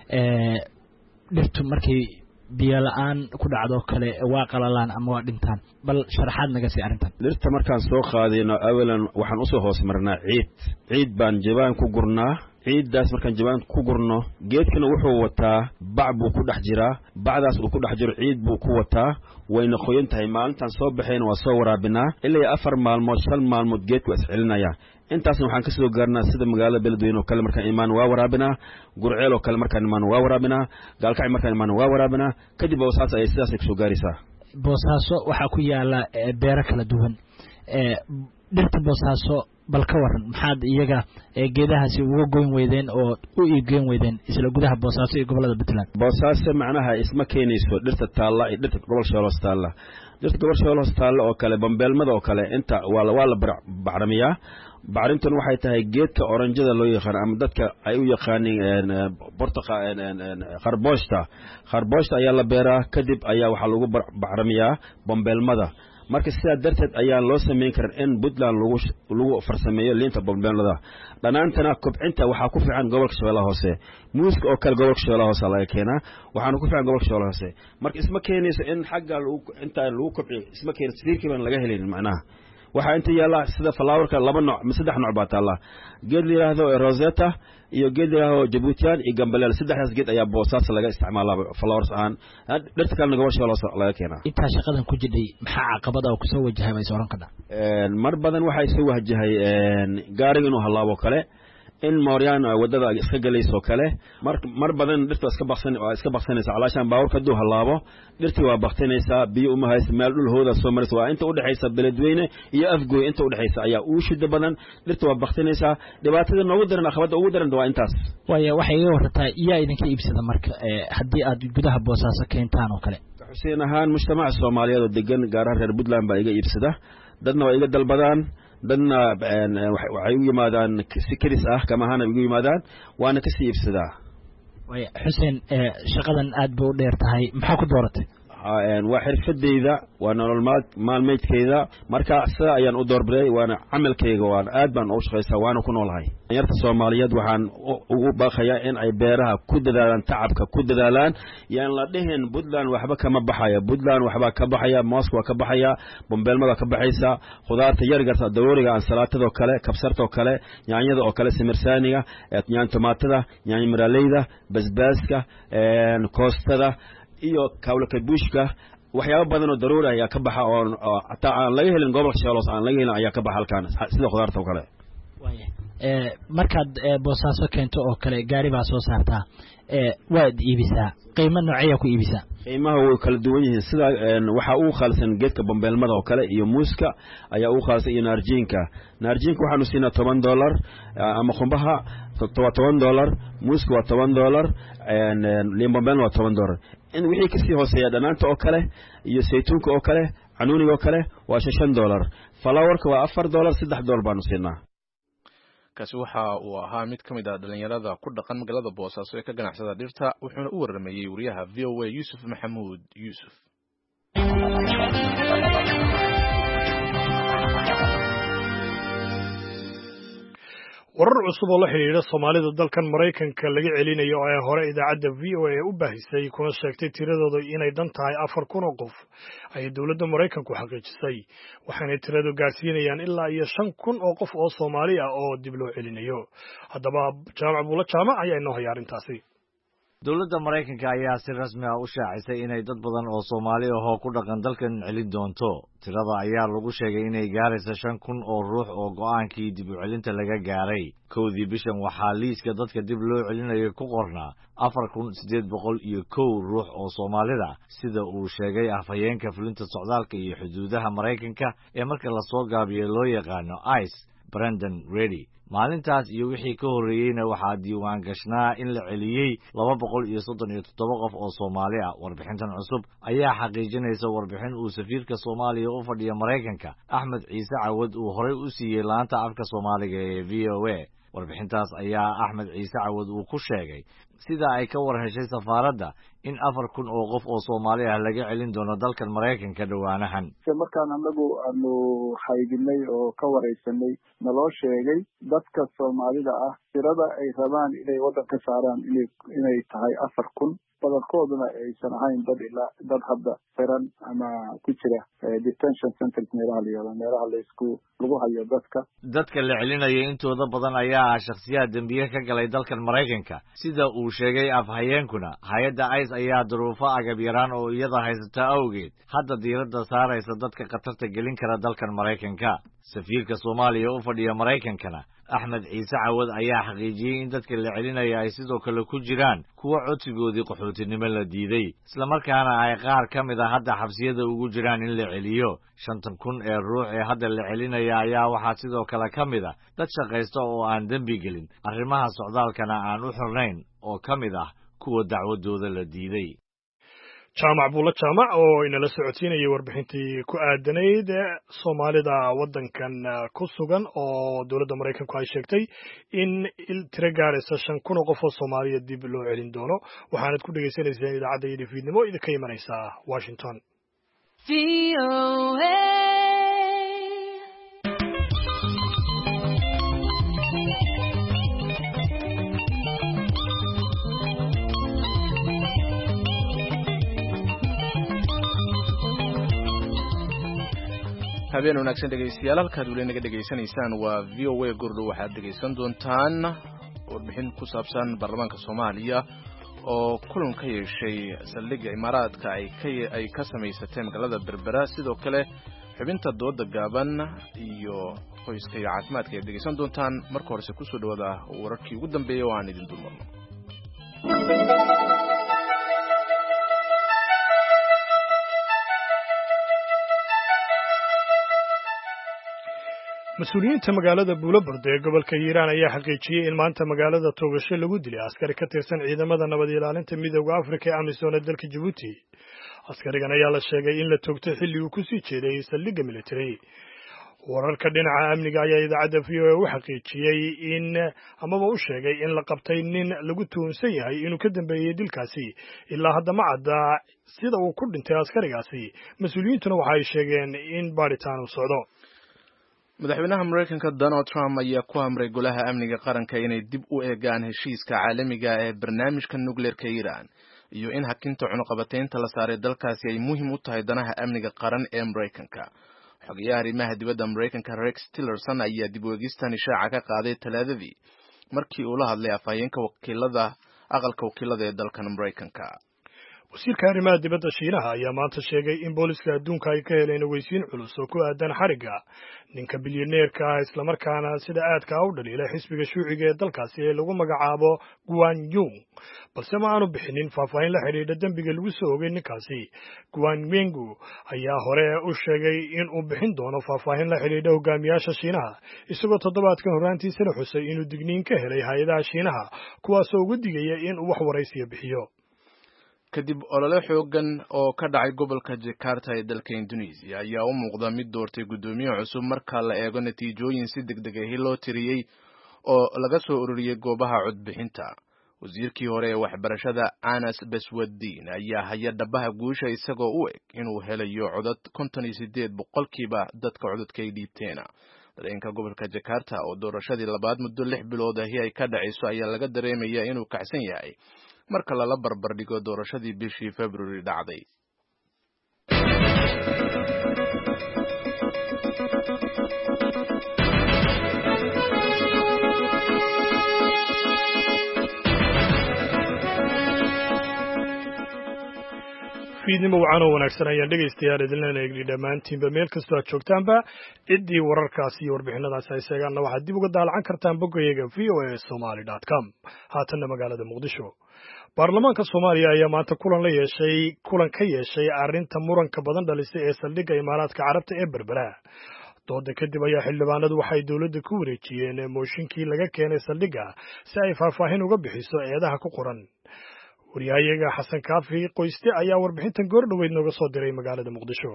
dhirtu markay biyo la'aan ku dhacdo kale waa qalalaan ama waa dhintaan. bal sharaxaad naga sii arrintan. dhirta markaan soo qaadayno awalan waxaan usoo hoos marnaa ciid ciid baan jabaan ku gurnaa. ciiddaas markaan jabaan ku gurno, geedkana wuxuu wataa bac buu ku dhex jiraa, bacdaas uu ku dhex jiro ciid buu ku wataa, wayna qoyan tahay. maalintaan soo baxayna waa soo waraabinaa, ilaa afar maalmood shan maalmood geedku is celinaya. intaasna waxaan ka soo gaarnaa sida magaalada Beledweyne oo kale markaan imaan waa waraabinaa, Gurceel oo kale markaan imaan waa waraabinaa, Gaalkacyo markaan imaan waa waraabinaa. kadib Boosaaso ay sidaas ku soo gaaraysaa. Boosaaso waxaa ku yaala beero kala duwan. dhirta Boosaaso bal ka waran, maxaad iyaga geedahaasi uga goyn weydeen oo u iibgeyn weydeen isla gudaha Boosaaso iyo gobolada Puntland? Boosaaso macnaha isma keenayso dhirta taalla iyo dhirta gobolka Shabeellaha Hoose taalla. dhirta gobolka Shabeellaha Hoose taalla oo kale bambeelmada oo kale inta waa la waa la bacrimiyaa. bacrintan waxay tahay geedka oranjada loo yaqaan ama dadka ay u yaqaaniin bortaqa kharbooshta kharbooshta ayaa la beeraa, kadib ayaa waxa lagu bacrimiyaa bambeelmada. marka sidaa darteed ayaan loo samayn karin in puntland lagu lagu farsameeyo liinta bombeelada dhanaantana kobcinta waxaa ku fiican gobolka shabeellaha hoose muuska oo kale gobolka shabeellaha hoose laga keenaa waxaana ku fiican gobolka shabeellaha hoose marka isma keenayso in xagga inta lagu kobciyo isma keenayso sirkii baan laga helin macnaha waxaa inta yaala sida flowerka laba nooc ama saddex nooc baa taala geed la yiraahdo rosetta iyo geed la yiraahdo Djibouti iyo Gambaleel saddexdaas geed ayaa boosaas laga isticmaalaa flowers aan dhirta kale gobolka shabeellaha laga keenaa inta shaqadan ku jiday maxaa caqabada ku soo wajahay bay sooran kada een mar badan waxay soo wajahay een gaariga inuu halaabo kale in Mooriyaan wadada iska galayso kale mar mar badan dhirta iska baqsan oo iska baqsanaysa calaashan baawrka duu halaabo dhirtii waa baqtinaysa biyo uma haysto meel dhul hooda soo maraysa waa inta u dhaxaysa beledweyne iyo afgooy inta u dhaxaysa ayaa uu shida badan dhirta waa baqtinaysa dhibaatada noogu daran aqabada ugu daran waa intaas way waxay iga wartaa iyaa idinka iibsada marka hadii aad gudaha boosaaso keentaan oo kale Xuseen ahaan mujtamaca Soomaaliyeed oo degan gaar ahaan reer Puntland baa iga iibsada dadna waa iga dalbadaan dadna waxay u yimaadaan si kiris ah kama ahana ugu yimaadaan waana ka sii iibsadaa way Xuseen shaqadan aad buu dheer tahay maxaa ku dooratay waa xirfadeyda waa nolol maalmeedkeyda marka sida ayaan u doorbiday waana camalkeyga waan aad baan u shaqaysaa waana ku noolahay yarta Soomaaliyeed waxaan ugu baaqayaa in ay beeraha ku dadaalaan tacabka ku dadaalaan yaan la dhihin Puntland waxba kama baxaya Puntland waxba ka baxaya moos waa ka baxaya bombeelmada ka baxaysa khudaarta yargarta darooriga aan salaatada kale kabsarta kale yaanyada oo kale simirsaaniga yaan tomaatada yaan miraaleyda basbaaska een koostada iyo kawlaka buushka waxyaabo badan oo daruuri ah ka baxa oo ata aan laga helin gobolka shabeellaha aan laga helin ayaa ka baxa halkaan sida khudaarta kale way ee markaad boosaaso keento oo kale gaari baa soo saartaa ee waad iibisaa qiimo noocaya ku iibisaa qiimaha way kala duwan yihiin sida waxa uu khalsan geedka bombeelmada oo kale iyo muuska ayaa uu khalsan iyo naarjiinka naarjiinka waxaanu siinaa toban dollar ama qumbaha toban dollar muuska waa toban dollar een liin bombeelna waa toban dollar in wixii ka sii hooseeya dhanaanta oo kale iyo saytuunka oo kale canuuniga oo kale waa shan dollar flowerka waa afar dollar saddex dollar baanu siinaa kaasi waxa uu ahaa mid ka mid ah dhalinyarada ku dhaqan magaalada Boosaaso ee ka ganacsada dhirta wuxuuna u waramayay wariyaha V O A Yusuf Maxamuud Yusuf warar cusub oo la xiriira Soomaalida dalkan Mareykanka laga celinayo oo ay hore idaacadda V O A u baahisay kuna sheegtay tiradooda inay dan tahay afar kun oo qof ay dawladda Mareykanku xaqiijisay waxaana tiradu gaarsiinayaan ilaa iyo shan kun oo qof oo Soomaali ah oo dib loo celinayo haddaba jaamac buula jaamac ayaa inoo haya arrintaasi dawladda Mareykanka ayaa si rasmi ah u shaacisay inay dad badan oo Soomaali ah oo ku dhaqan dalkan celin doonto tirada ayaa lagu sheegay inay gaarayso shan kun oo ruux oo go'aankii dib u celinta laga gaaray kowdii bishan waxaa liiska dadka dib loo celinayo ku qornaa afar kun sideed boqol iyo kow ruux oo Soomaalida sida uu sheegay afhayeenka fulinta socdaalka iyo xuduudaha Mareykanka ee marka la soo gaabiyay loo yaqaano ICE Brendan Reddy maalintaas iyo wixii ka horeeyayna waxaa diiwaan gashnaa in la celiyey laba boqol iyo soddon iyo toddoba qof oo Soomaali ah warbixintan cusub ayaa xaqiijinaysa warbixin uu safiirka Soomaaliya u fadhiya Mareykanka Axmed Ciise Cawad uu horey u siiyey laanta afka Soomaaliga ee V O A warbixintaas ayaa Axmed Ciise Cawad uu ku sheegay sida ay ka war heshay safaaradda in afar kun oo qof oo Soomaali ah laga celin doono dalkan Mareykanka dhawaanahan markaan anagu aanu haydinay oo ka wareysanay naloo sheegay dadka Soomaalida ah tirada ay rabaan inay waddanka saaraan inay inay tahay afar kun badankooduna aysan ahayn dad ilaa dad hadda xiran ama ku jira detention center meelaha la yiraahdo meelaha la isku lagu hayo dadka dadka la celinayo intooda badan ayaa ah shakhsiyaad dambiye ka galay dalkan Mareykanka sida uu sheegay afhayeenkuna hay'adda ICE ayaa duruufo agab yaraan oo iyada haysata awgeed hadda diiradda saaraysa dadka khatarta gelin kara dalkan Mareykanka safiirka Soomaaliya u fadhiya Mareykankana Axmed Ciise Cawad ayaa xaqiijiyay in dadka la celinaya ay sidoo kale ku jiraan kuwa codsigoodii qaxootinimo la diiday isla markaana ay qaar ka mid ah hadda xabsiyada ugu jiraan in la celiyo shantan kun ee ruux ee hadda la celinaya ayaa waxaa sidoo kale ka mid ah dad shaqaysta oo aan dembi gelin arrimaha socdaalkana aan u xirnayn oo ka mid ah kuwa dacwadooda la diiday jaamac buula jaamac oo inala socodsiinayay warbixintii ku aadanayd Soomaalida waddankan ku sugan oo dawladda Mareykanku ay sheegtay in tiro gaaraysa shan kun oo qof oo Soomaaliya dib loo celin doono waxaanad ku dhageysanaysaan idaacadda fiidnimo idinka imanaysa Washington. habeen wanaagsan dhegeystayaal halkaad weli naga dhegeysanaysaan waa V O A gordhow waxaad dhegeysan doontaan warbixin ku saabsan baarlamaanka Soomaaliya oo kulan ka yeeshay saldhigga imaaraadka ay ka ay ka samaysatay magaalada Berbera sidoo kale xubinta dooda gaaban iyo qoyska iyo caafimaadka ay dhegeysan doontaan marka hore ku soo dhawaada wararkii ugu dambeeyay oo aan idin dulmarno mas-uuliyiinta magaalada Buulaburde ee gobolka Hiiraan ayaa xaqiijiyay in maanta magaalada Toogasho lagu dilay askari ka tirsan ciidamada nabad ilaalinta midowga Afrika ee AMISOM ee dalka Djibouti. Askarigan ayaa la sheegay in la toogtay xilli uu ku sii jeeday saldhigga military. wararka dhinaca amniga ayaa idaacadda V O A u xaqiijiyay in amaba u sheegay in la qabtay nin lagu tuhunsan yahay inuu ka dambeeyay dilkaasi ilaa hadda ma cadda sida uu ku dhintay askarigaasi. Mas-uuliyiintuna waxa ay sheegeen in baaritaan uu socdo. madaxweynaha Mareykanka Donald Trump ayaa ku amray golaha amniga qaranka inay dib u eegaan heshiiska caalamiga ee barnaamijka nuclearka Iran iyo in hakinta cunuqabateynta la saaray dalkaasi ay muhiim u tahay danaha amniga qaran ee Mareykanka. xogayaha arrimaha dibadda Mareykanka Rex Tillerson ayaa dib u eegistan ishaaca ka qaaday Talaadadii markii uu la hadlay afhayeenka wakiilada aqalka wakiilada ee dalkan Mareykanka. wasiirka arrimaha dibadda Shiinaha ayaa maanta sheegay in booliska adduunka ay ka heleen ogeysiin culus oo ku aadan xariga ninka bilyaneerka ah isla markaana sida aadka u dhaliilay xisbiga shuuciga ee dalkaasi ee lagu magacaabo Guan Yu balse ma aanu bixinin faahfaahin la xiriidha dambiga lagu soo oogay ninkaasi. Guan Wengu ayaa hore u sheegay in uu bixin doono faahfaahin la xiriidha hogaamiyaasha Shiinaha isagoo toddobaadkan horaantiisana xusay inuu digniin ka helay hay'adaha Shiinaha kuwaasoo uga digaya in uu wax waraysiyo bixiyo. kadib olole xoogan oo ka dhacay gobolka Jakarta ee dalka Indonesia ayaa u muuqda mid doortay gudoomiye cusub marka la eego natiijooyin si degdeg ah loo tiriyay oo laga soo ururiyay goobaha codbixinta. wasiirkii hore ee waxbarashada Anas Basweddin ayaa haya dhabaha guusha isagoo u eg inuu helayo codad konton iyo sideed boqolkiiba dadka codadka ay dhiibteen. dareenka gobolka Jakarta oo doorashadii labaad muddo lix bilood ah ay ka dhacayso ayaa laga dareemayaa inuu kacsan yahay marka lala barbar dhigo doorashadii bishii February dhacday. fiidnimo wacan oo wanaagsan ayaan dhegaystayaal idinla eegni dhammaantiinba meel kastoo aad joogtaanba ciddii wararkaasi iyo warbixinadaasi ay sheegaanna waxaad dib uga daalacan kartaan boggayaga v o a somali dot com. haatanna magaalada Muqdisho. baarlamaanka Soomaaliya ayaa maanta kulan la yeeshay kulan ka yeeshay arrinta muranka badan dhalisay ee saldhigga imaaraadka carabta ee Berbera. dooda kadib ayaa xildhibaanadu waxay dowladda ku wareejiyeen mooshinkii laga keenay saldhigga si ay faahfaahin uga bixiso eedaha ku qoran. wariyahayaga Xasan Kaafi Qoyste ayaa warbixintan goor dhaweyd nooga soo diray magaalada Muqdisho.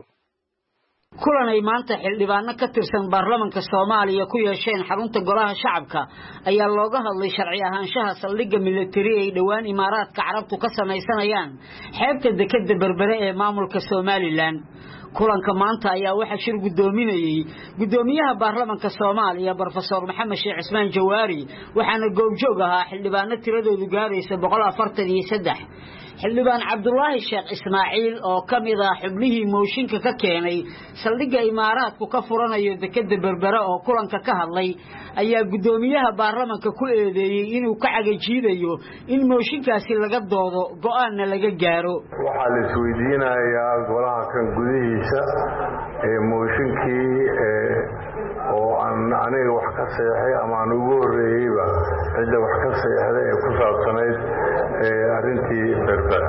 kulan ay maanta xildhibaano ka tirsan baarlamaanka Soomaaliya ku yeesheen xarunta golaha shacabka ayaa looga hadlay sharci ahaanshaha saldhigga military ee dhawaan imaaraadka carabtu ka samaysanayaan xeebta dekedda Berbera ee maamulka Somaliland. kulanka maanta ayaa waxa shir gudoominayay gudoomiyaha baarlamaanka Soomaaliya Professor Maxamed Sheikh Ismaan Jawaari waxaana goobjoog ahaa xildhibaano tiradoodu gaaraysa boqol afartan iyo saddex. xildhibaan Cabdullaahi Sheekh Ismaaciil oo kamid ah xubnihii mooshinka ka keenay saldhigga imaaraadku ka furanayo dekedda Berbera oo kulanka ka hadlay ayaa gudoomiyaha baarlamaanka ku eedeeyay inuu ka cagajiidayo in mooshinkaasi laga doodo go'aanna laga gaaro. waxaa la isweydiinayaa golaha kan gudihiisa ee mooshinkii ee oo aan aniga wax ka saxay ama aan ugu horeeyayba cidda wax ka saxday ee ku saabsanayd ee arrintii Berbera.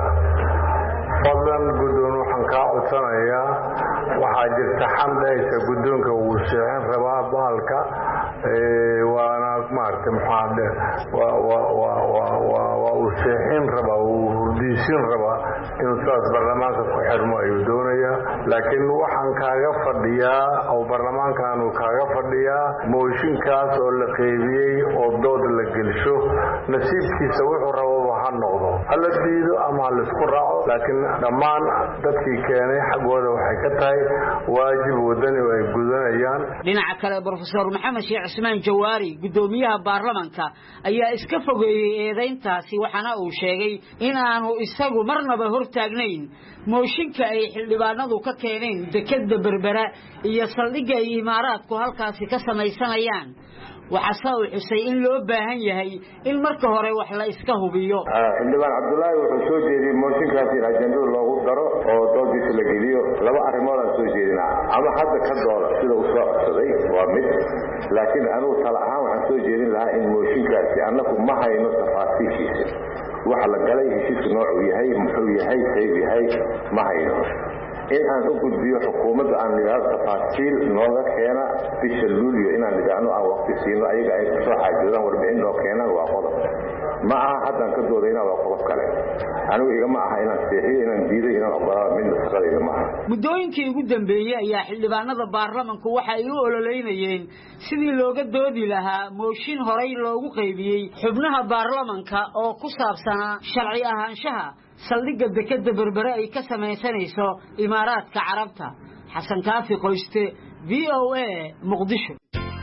fadlan gudoon waxaan ka codsanayaa waxaa jirta xamdaysa gudoonka uu saxan rabaa baalka ee waana maartay maxaad waa waa waa waa waa uu saxin rabaa uu hurdiisin rabaa inuu taas baarlamaanka ku xirmo ayuu doonayaa laakiin waxaan kaaga fadhiyaa oo baarlamaankaanu kaaga fadhiyaa mooshinkaas oo la qeybiyay oo dood la gelsho nasiibkiisa wuxuu rabaa ha noqdo hala diido ama la isku raaco laakiin dhammaan dadkii keenay xaggooda waxay ka tahay waajib wadani ay gudanayaan. dhinaca kale Professor Maxamed Sheekh Cismaan Jawaari gudoomiyaha baarlamaanka ayaa iska fogeeyay eedayntaasi waxana uu sheegay in aanu isagu marnaba hortaagnayn mooshinka ay xildhibaanadu ka keeneen dekada Berbera iyo saldhigga ay imaaraadku halkaasi ka samaysanayaan waxa uu xusay in loo baahan yahay in marka hore wax la iska hubiyo. xildhibaan Cabdullaahi wuxuu soo jeediyay mooshinkaasi in ajando loogu daro oo doodiisa la geliyo laba arrimood aan soo jeedinaa ama hadda ka dooda sida uu soo codsaday waa mid laakiin anigu tala ahaan waxaan soo jeedin lahaa in mooshinkaasi annagu ma hayno tafaasiishiisa waxa la galay heshiisku noocu yahay muxuu yahay sayb yahay ma hayno in aan u gudbiyo xukuumadda aan nidhaahdo tafaasiil nooga keena bisha luulyo inaan nidhaahno aan waqti siino ayaga ay kusoo xaajoodaan warbixin noo keenaan waa qodob ma aha haddaan ka doodayna waa qodob kale anigu igama aha inaan seexiyo inaan diiday inaan ogolaado midna shaqadayda ma aha. muddooyinkii ugu dambeeyey ayaa xildhibaanada baarlamaanku waxa ay u ololeynayeen sidii looga doodi lahaa mooshin horey loogu qaybiyey xubnaha baarlamaanka oo ku saabsanaa sharci ahaanshaha saldhigga dekada Berbera ay ka samaysanayso imaaraadka carabta. xasan kaafi qoyste V O A Muqdisho.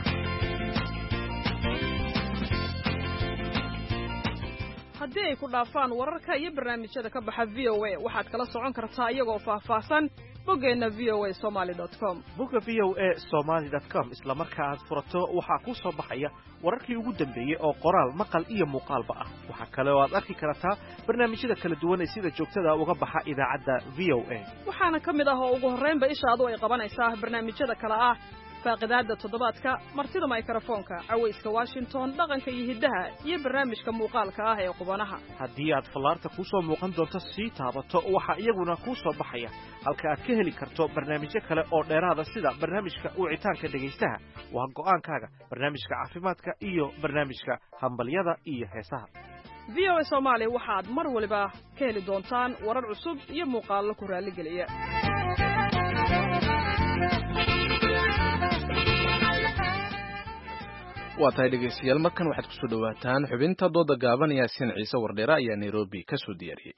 haddii ay ku dhaafaan wararka iyo barnaamijyada ka baxa V O A waxaad kala socon kartaa iyagoo faahfaahsan boggeena v o a somali dot com. bogga v o a somali dot com isla marka aad furato waxaa ku soo baxaya wararkii ugu dambeeyay oo qoraal maqal iyo muuqaalba ah. waxa kale oo aad arki kartaa barnaamijyada kala duwan ee sida joogtada uga baxa idaacadda V O A. waxaana ka mid ah oo ugu horreynba ishaadu ay qabanaysaa barnaamijyada kale ah faaqidaada toddobaadka martida mikrofoonka cawayska Washington dhaqanka iyo hidaha iyo barnaamijka muuqaalka ah ee qubanaha. haddii aad falaarta ku soo muuqan doonto si taabato waxa iyaguna ku soo baxaya halka aad ka heli karto barnaamijyo kale oo dheeraada sida barnaamijka wicitaanka dhageystaha waa go'aankaaga barnaamijka caafimaadka iyo barnaamijka hambalyada iyo heesaha. V O A Soomaali waxaad mar waliba ka heli doontaan warar cusub iyo muuqaallo ku raali geliya. waa tahay dhegeystayaal markan waxaad ku soo dhawaataan xubinta dooda gaaban Yaasiin Ciise Wardheera ayaa Nairobi ka soo diyaariyay.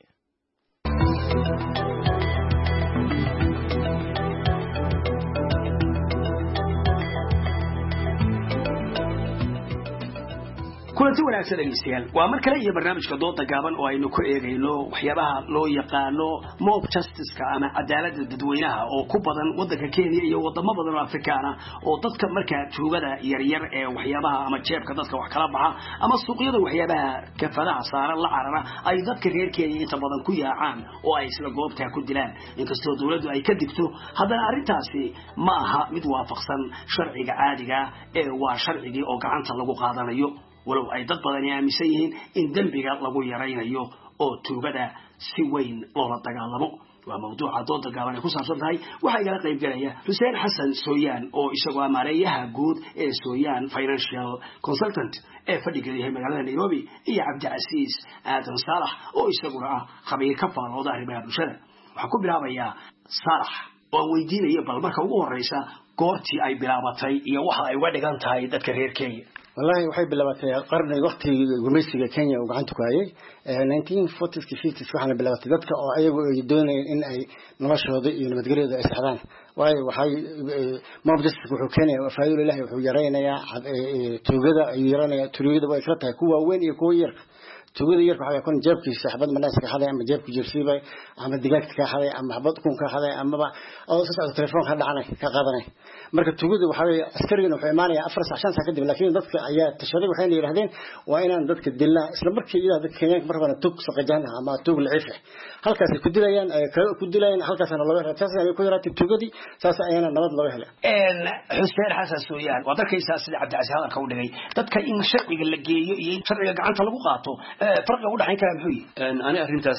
kulanti wanaagsan dhegeystayaal waa mar kale iyo barnaamijka dooda gaaban oo aynu ku eegayno waxyaabaha loo yaqaano mob justice-ka ama cadaaladda dadweynaha oo ku badan waddanka Kenya iyo wadamo badan oo Afrikaan ah oo dadka markaa joogada yar yar ee waxyaabaha ama jeebka dadka wax kala baxa ama suuqyada waxyaabaha kafadaha saaran la carara ay dadka reer Kenya inta badan ku yaacaan oo ay isla goobta ku dilaan inkastoo dawladdu ay ka digto haddana arrintaasi ma aha mid waafaqsan sharciga caadiga ee waa sharcigii oo gacanta lagu qaadanayo walow ay dad badan aaminsan yihiin in dambiga lagu yaraynayo oo tuugada si weyn loola dagaalamo. waa mawduuca dooda gaaban ee ku saabsan tahay waxa igala qayb galaya Hussein Xasan Sooyaan oo isagoo maareeyaha guud ee Sooyaan Financial Consultant ee fadhiga yahay magaalada Nairobi iyo Cabdicasiis Aadan Saalax oo isaguna ah khabiir ka faallooda arrimaha bulshada. waxaan ku bilaabayaa Saalax oo weydiinaya bal marka ugu horeysa goortii ay bilaabatay iyo waxa ay uga dhigan tahay dadka reer Kenya. والله waxay bilaabatay qarni waqtigii gumeysiga Kenya oo gacanta ku hayay nineteen forties to fifties waxaana bilaabatay dadka oo ayagu ay doonayeen in ay noloshooda iyo nabadgelyada ay saxdaan waayo waxay mob justice wuxuu keenay faa'iido ilaahay wuxuu yareynayaa tuugada ay yareynaya tuugada way isla tahay kuwa weyn iyo kuwa yar tuugada yar waxa ay kun jeebkiisa xabad manaas ka xaday ama jeebku jirsiibay ama digaagta ka xaday ama xabad kun ka xaday ama ba oo soo telefoon ka dhacanay ka qaadanay marka tuugada waxa ay askariga wuxuu imaanaya afar saac shan saac kadib laakiin dadka ayaa tashaday waxay yiraahdeen waa inaan dadka dilnaa isla markii ilaa dadka Kenyaanka markana tuug saqajaan ama tuug lacif halkaas ku dilayaan ay ku dilayaan halkaasna loo reebay taas ay ku yaraatay tuugadii saas ayana nabad loo helay een Hussein Xasan Sooyaan waa dadkaysa sida Cabdicasiis hadalka u dhigay dadka in sharciga la geeyo iyo sharciga gacanta lagu qaato farqiga u dhaxayn kara muxuu yahay ani arrintaas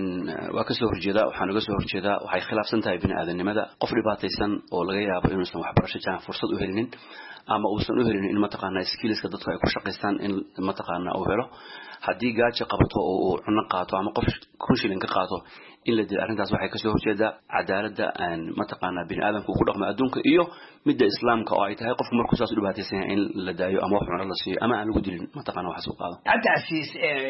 waa ka soo horjeeda waxaan uga soo horjeedaa waxay khilaafsan tahay bini'aadanimada qof dhibaataysan oo laga yaabo inuusan waxbarasho jaan fursad u helinin ama uusan u helinin in mataqaanaa skillska dadku ay ku shaqaystaan in mataqaanaa uu helo haddii gaajo qabato oo uu cunno qaato ama qof kun shilin ka qaato in la dilo arrintaas waxay ka soo horjeedaa cadaaladda aan mataqaanaa bini'aadamku ku dhaqmo adduunka iyo midda islaamka oo ay tahay qofku markuu saas u dhibaataysan yahay in la daayo ama wax cunno la siiyo ama aan lagu dilin mataqaanaa wax soo qaado Cabdicasiis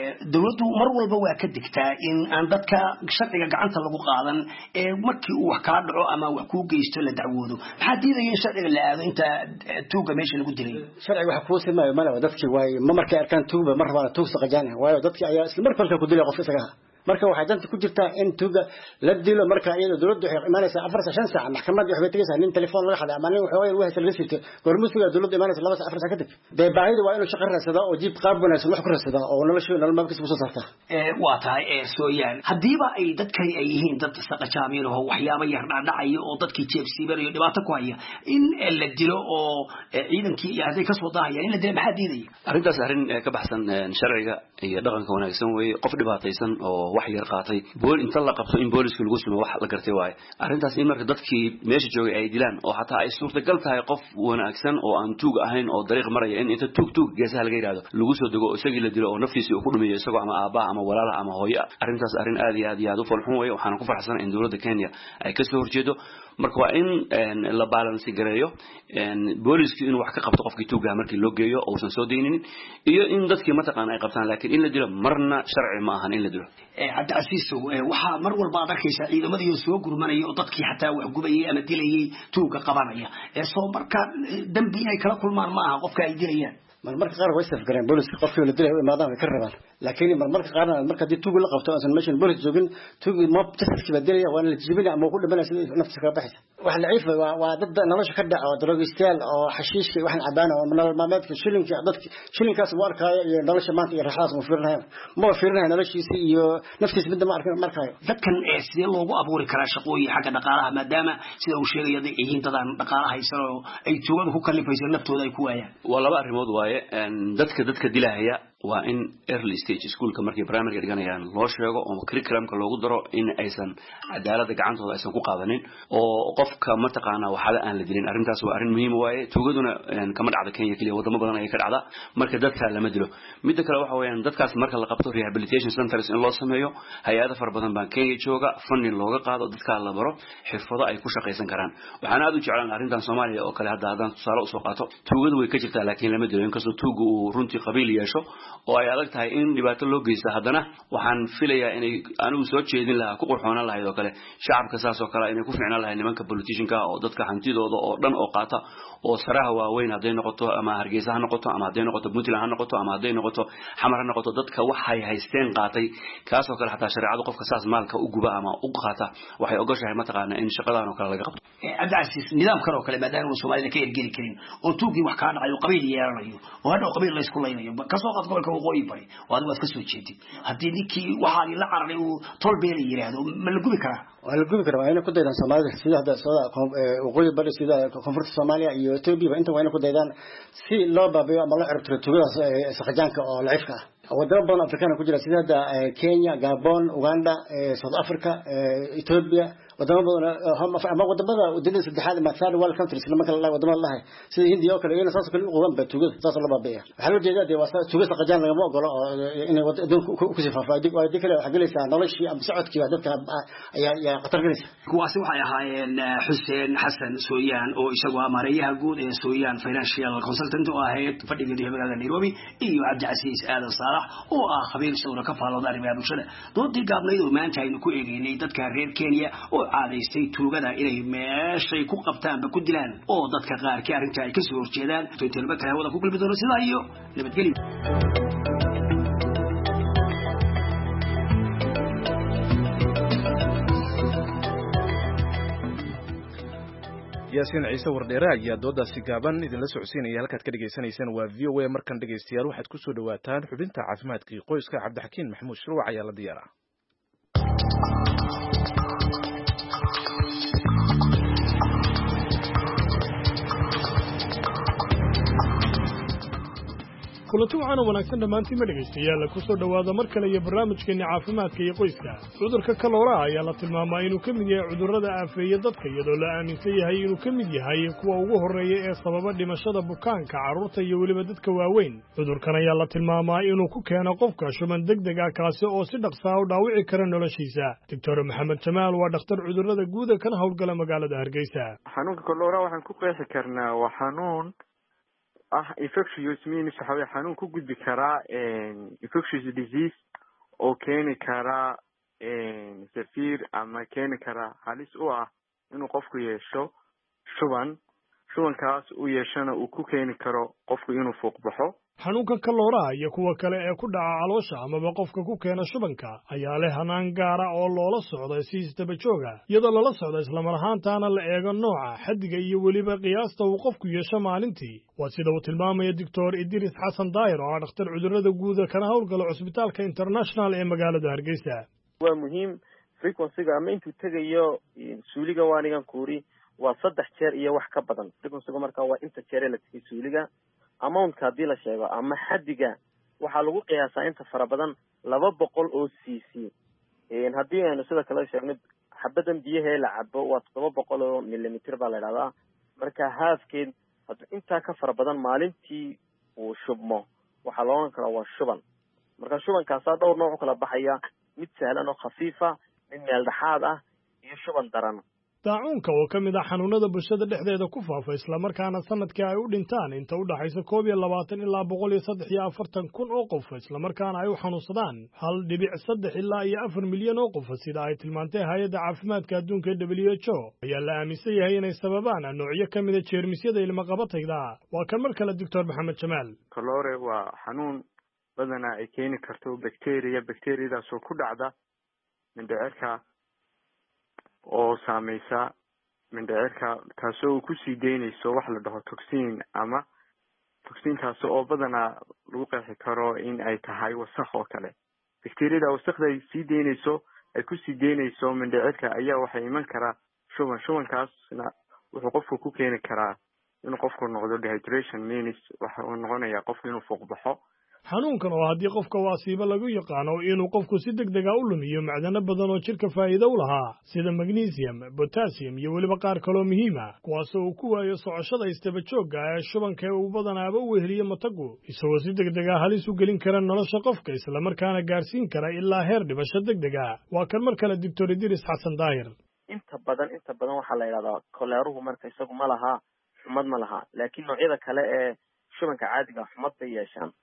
dawladdu mar walba waa ka digtaa in aan dadka sharciga gacanta lagu qaadan ee markii uu wax kala dhaco ama wax ku geysto la dacwoodo maxaa diidaya in sharciga la aado inta tuuga meesha lagu dilay sharciga waxa ku sameeyo malaha dadkii way ma markay arkaan tuuga mar rabaa tuug saqajaan waayo dadkii ayaa isla markaa ku dilay qof isaga marka waxay danta ku jirtaa in tuuga la dilo marka iyada dawladdu waxay imaanaysa afar shan saac maxkamadda waxay tagaysaa nin telefoon laga xaday ama nin waxa weeye waxa la sirtay gormusiga dawladdu imaanaysa laba saac afar saac kadib day baahida waa inuu shaqo raasada oo jib qaab wanaagsan wax ku raasada oo noloshu nolol mabkiis soo saarta ee waa tahay ee sooyaan hadiiba ay dadkay ay yihiin dad saqajaamiin oo waxyaabo yar dhacay oo dadkii jeebsiibanayo dhibaato ku haya in la dilo oo ciidankii iyo haday ka soo daahayaan in la dilo maxaa diiday arrintaas arrin ka baxsan sharciga iyo dhaqanka wanaagsan weeye qof dhibaataysan oo wax yar qaatay bool inta la qabto in booliska lagu sumo wax la gartay waay arrintaas in marka dadkii meesha joogay ay dilaan oo hataa ay suurtagal tahay qof wanaagsan oo aan tuug ahayn oo dariiq maraya in inta tuug tuug geesaha laga yiraahdo lagu soo dago isagii la dilo oo naftiisa uu ku dhumiyo isagoo ama aabba ama walaalaha ama hooyo arrintaas arrin aad iyo aad iyo aad u falxun weeye waxaan ku faraxsanahay in dawladda Kenya ay ka soo horjeedo marka waa in la balance gareeyo booliska inuu wax ka qabto qofkii tuuga markii loo geeyo oo uusan soo deyninin iyo in dadkii ma taqaan ay qabtaan laakiin in la dilo marna sharci ma ahan in la dilo ee hadda asiiso waxa mar walba aad arkaysaa ciidamadii soo gurmanaya oo dadkii xataa wax gubayay ama dilayay tuuga qabanaya ee soo marka dambi inay kala kulmaan ma aha qofka ay dilayaan mar marka qaar way safgareen booliska qofkii la dilay imaadaan ka rabaan laakiin mar marka qaarna marka dib tuuga la qabto aan meeshan boolis joogin tuuga mob taskiba dilay waa la jibinay ama ku dhimanay sida naftiisa ka baxaysa wax la ciif waa dad nolosha ka dhaco drogistaal oo xashiishka waxan cabaan oo nolol maalmeedka shilinka dadka shilinkaas uu arkaayo iyo nolosha maanta iyo raaxadaas uu fiirinayo ma fiirinayo noloshiisa iyo naftiisa mid ma arkin markaayo dadkan ee sidee loogu abuuri karaa shaqooyin xagga dhaqaalaha maadaama sida uu sheegay ay yihiin dadaan dhaqaalaha haysan oo ay tuugada ku kalifayso naftooda ay ku waayaan waa laba arrimood waaye dadka dadka dilahaya waa in early stage schoolka markii primary dhiganayaan loo sheego oo curriculumka loogu daro in aysan cadaaladda gacantooda aysan ku qaadanin oo qofka ma taqaana waxada aan la dilin arrintaas waa arrin muhiim waaye tuugaduna kama dhacda Kenya kaliya wadamo badan ay ka dhacda marka dadka lama dilo midda kale waxa weeyaan dadkaas marka la qabto rehabilitation centers in loo sameeyo hay'ado far badan baan Kenya jooga funding looga qaado dadka la baro xirfado ay ku shaqaysan karaan waxaan aad u jeclaan arrintan Soomaaliya oo kale hadda hadaan tusaale u soo qaato tuugadu way ka jirtaa laakiin lama dilo inkastoo tuugu uu runtii qabiil yeesho oo ay adag tahay in dhibaato loo geysto haddana waxaan filayaa inay anigu soo jeedin lahaa ku qurxoonaan lahayd oo kale shacabka saas oo kale inay ku fiicnaan lahayd nimanka politicianka oo dadka hantidooda oo dhan oo qaata oo saraha waaweyn hadday noqoto ama Hargeysa ha noqoto ama hadday noqoto Puntland ha noqoto ama hadday noqoto Xamar ha noqoto dadka waxay haysteen qaatay kaas oo kale xataa shariicadu qofka saas maalka u guba ama u qaata waxay ogoshahay ma taqaana in shaqadan oo kale laga qabto abdaasiis nidaamkan oo kale maadaama uu Soomaalida ka ergeli karin oo tuugii wax ka dhacayo qabiil yeelanayo oo hadda qabiil la isku leynayo ka soo qad gobolka waqooyi bari waad waad ka soo jeedid hadii ninkii waxa la cararay uu tolbeel yiraahdo ma la gubi karaa waa la gubi karaa inay ku daydaan Soomaalida sida hadda waqooyi bari sida koonfurta Soomaaliya iyo Itoobiya inta waa inay ku daydaan si loo baabiyo ama la ciribtiro tuugadaas saqajaanka oo laciifka ah wadamo badan Afrikaan ku jira sida hadda Kenya, Gabon, Uganda, South Africa, Ethiopia wadamo badan ama wadamada wadada saddexaad ma third world countries lama kala wadamo lahay sida Hindiya oo kale iyana saas kale ugu qanba tuugada saas la baabiya waxa loo jeedaa waa tuugada saqajaan laga ma ogolo inay wadada ku sifaafaa dib waa dib kale waxa galaysaa noloshii ama socodkii dadka ayaa ayaa qatar galaysa kuwaasi waxay ahaayeen Xuseen Xasan Sooyaan oo isagu amaarayaha guud ee Sooyaan financial consultant oo ahayd fadhigeedii magaalada Nairobi iyo Cabdicasiis Aadan Saalax oo ah khabiir sawir ka faalooda arrimaha bulshada doodii gaabnayd oo maanta aynu ku eegaynay dadka reer Kenya oo caadaystay tuugada inay meeshay ku qabtaan ba ku dilaan oo dadka qaarkii arrinta ay ka soo horjeedaan toontelba kale wada ku gulbi doono sida iyo nabadgelyo yaasiin ciise wardheere ayaa doodaasi gaaban idinla socodsiinaya halkaad ka dhagaysanaysaan waa v o a markan dhegaystayaal waxaad ku soo dhawaataan xubinta caafimaadka iyo qoyska cabdixakiin maxamuud shruuc ayaa la diyaaraa kulanti waxaan wanaagsan dhammaantiin ma dhegaystayaal ku soo dhowaada mar kale iyo barnaamijkeena caafimaadka iyo qoyska cudurka kalooraha ayaa la tilmaamaa inuu ka mid yahay cudurrada aafeeya dadka iyadoo la aaminsan yahay inuu ka mid yahay kuwa ugu horreeya ee sababa dhimashada bukaanka carruurta iyo weliba dadka waaweyn cudurkan ayaa la tilmaamaa inuu ku keeno qofka shuban degdeg ah kaasi oo si dhaqsaa u dhaawici kara noloshiisa doctor maxamed jamaal waa dhakhtar cudurrada guuda kana howlgala magaalada hargeysa xanuunka kaloora waxaan ku qeexi karnaa waa xanuun ah infectious means waxa weeye xanuun ku gudbi karaa infectious disease oo keeni karaa severe ama keeni karaa halis u ah inuu qofku yeesho shuban shubankaas uu yeeshana uu ku keeni karo qofku inuu fuuq baxo xanuunka kalooraha iyo kuwa kale ee ku dhaca caloosha amaba qofka ku keena shubanka ayaa leh hanaan gaara oo loola socdo si isdaba jooga iyadoo lala socdo islamar ahaantaana la eego nooca xaddiga iyo weliba qiyaasta uu qofku yeesho maalintii waa sida uu tilmaamaya doctor idris xasan daahir oo ah dhakhtar cudurrada guuda kana howlgala cusbitaalka international ee magaalada hargeysa waa muhiim frequencyga ama intuu tegayo suuliga waanigan kuuri waa saddex jeer iyo wax ka badan frequencyga markaa waa inta jeer ee la tegay suuliga amountka haddii la sheego ama xaddiga waxaa lagu qiyaasaa inta fara badan laba boqol oo c c haddii aynu sida kale sheegno xabadan biyahee la cabo waa toddoba boqol oo millimeter baa la idhahdaa marka haafkeed hadduu intaa ka fara badan maalintii uu shubmo waxaa la odhan karaa waa shuban marka shubankaasaa dhowr nooc u kala baxaya mid sahlan oo khafiifa mid meel dhexaad ah iyo shuban daran daacuunka oo ka mid ah xanuunada bulshada dhexdeeda ku faafa islamarkaana sanadkii ay u dhintaan inta u dhaxaysa koob iyo labaatan ilaa boqol iyo saddex iyo afartan kun oo qof islamarkaana ay u xanuunsadaan hal dhibic saddex ilaa iyo afar milyan oo qof sida ay tilmaantay hay-adda caafimaadka adduunka ee w h o ayaa la aaminsan yahay inay sababaan noocyo ka mida jeermisyada ilmaqabatayda waa kan mar kale doctor maxamed jamaal kaloore waa xanuun badanaa ay keeni karto bacteria bacteriadaasoo ku dhacda mindhicirka oo saameysa mindhicirka taasoo uu kusii deynayso wax la dhaho toxin ama toxinkaas oo badanaa lagu qeexi karo in ay tahay wasakh oo kale bacteriada wasakda ay sii deynayso ay kusii deynayso mindhicirka ayaa waxay iman karaa shuban shubankaasna wuxuu qofku ku keeni karaa inuu qofku noqdo dehydration means waxa uu noqonayaa qofku inuu fuuq baxo xanuunkan oo haddii qofka waasiiba lagu yaqaano inuu qofku si deg dega u lumiyo macdano badan oo jidhka faa'iido u lahaa sida magnesium potassium iyo weliba qaar kaloo muhiim ah kuwaasoo uu ku waayo socoshada istaba joogga ee shubanka ee uu badanaaba u weheliyo matagu isagoo si deg dega halis u gelin kara nolosha qofka islamarkaana gaarsiin kara ilaa heer dhibasho deg dega waa kan mar kale doctor idris xasan daahir inta badan inta badan waxaa la yidhahdaa koleeruhu marka isagu ma laha xumad ma laha laakiin noocyada kale ee shubanka caadiga xumad bay yeeshaan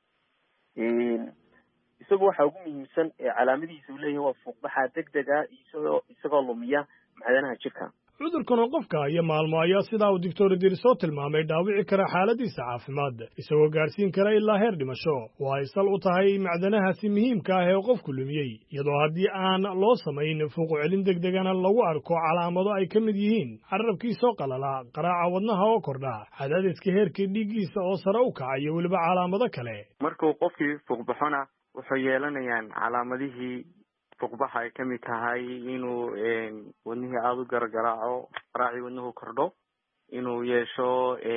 isagu waxaa ugu muhiimsan ee calaamadihiisa uu leeyahay waa fuuqbaxa degdega isagoo isagoo lumiya macdanaha jirka cudurkan oo qofka iyo maalmo ayaa sidaa uu doctor idris soo tilmaamay dhaawici kara xaaladiisa caafimaad isagoo gaarsiin kara ilaa heer dhimasho oo ay sal u tahay macdanahaasi muhiimka ah ee qofku lumiyey iyadoo haddii aan loo samayn fuuq celin degdegana lagu arko calaamado ay ka mid yihiin carabkiisoo qalala qaraaca wadnaha oo kordha cadaadiska heerka dhiiggiisa oo sare u kaca iyo weliba calaamado kale markuu qofkii fuuq baxona wuxuu yeelanayaan calaamadihii fuuqbaxa ay ka mid tahay inuu wadnihii aada u gargaraaco qaraacii wadnuhu kordho inuu yeesho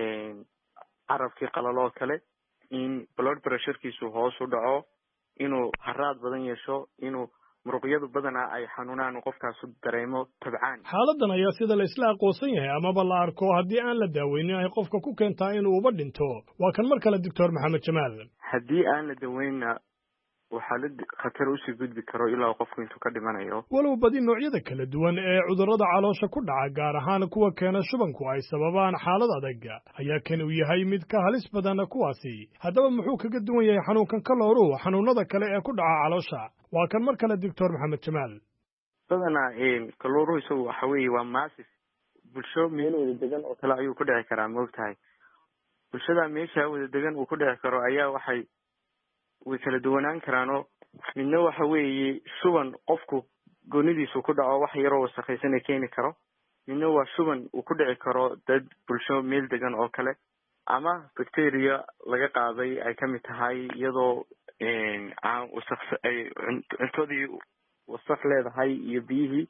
carabkii qalalo oo kale in blood pressurekiisu hoos u dhaco inuu haraad badan yeesho inuu muruqyadu badanaa ay xanuunaan qofkaasu dareemo tabcaan xaaladan ayaa sida la isla aqoonsan yahay amaba la arko haddii aan la daaweynin ay qofka ku keentaa inuu uba dhinto waa kan mar kale doctor maxamed jamaal haddii aan la daweynna waxaa la khatar usii gudbi karo ilaa qofku intuu ka dhimanayo walow badi noocyada kala duwan ee cudurrada caloosha ku dhaca gaar ahaan kuwa keena shubanku ay sababaan xaalad adag ayaa kan uu yahay mid ka halis badan kuwaasi haddaba muxuu kaga duwan yahay xanuunkan kalooruhu xanuunada kale ee ku dhaca caloosha waa kan mar kale doctor maxamed jamaal badanaa kalooruhu isagu waxa weeye waa massive bulsho meel wada degan oo kale ayuu ku dhici karaa maogtahay bulshada meesha wada degan uu ku dhici karo ayaa waxay way kala duwanaan karaanoo midna waxa weeye shuban qofku goonidiisu ku dhaco wax yaroo wasakhaysan ee keeni karo midna waa shuban uu ku dhici karo dad bulsho meel degan oo kale ama bacteria laga qaaday ay ka mid tahay iyadoo aan wasakh ay cuntadii wasakh leedahay iyo biyihii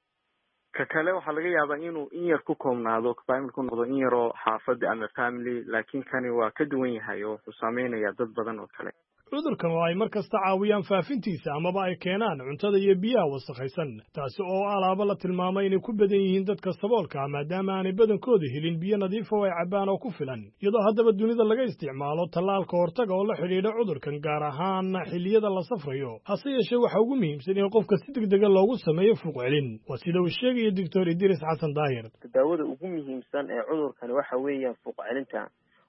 ka kale waxaa laga yaabaa inuu in yar ku koobnaado family ku noqdo in yaroo xaafada ama family laakiin kani waa ka duwan yahay oo wuxuu saameynayaa dad badan oo kale cudurkan oo ay mar kasta caawiyaan faafintiisa amaba ay keenaan cuntada iyo biyaha wasakhaysan taasi oo alaaba la tilmaamay inay ku badan yihiin dadka saboolka maadaama aanay badankooda helin biyo nadiif oo ay cabbaan oo ku filan iyadoo haddaba dunida laga isticmaalo tallaalka hortaga oo la xidhiidha cudurkan gaar ahaan xilliyada la safrayo hase yeeshee waxa ugu muhiimsan in qofka si degdega loogu sameeyo fuuq celin waa sida uu sheegaya doctor idris xasan daahir daawada ugu muhiimsan ee cudurkani waxa weeyaan fuuq celinta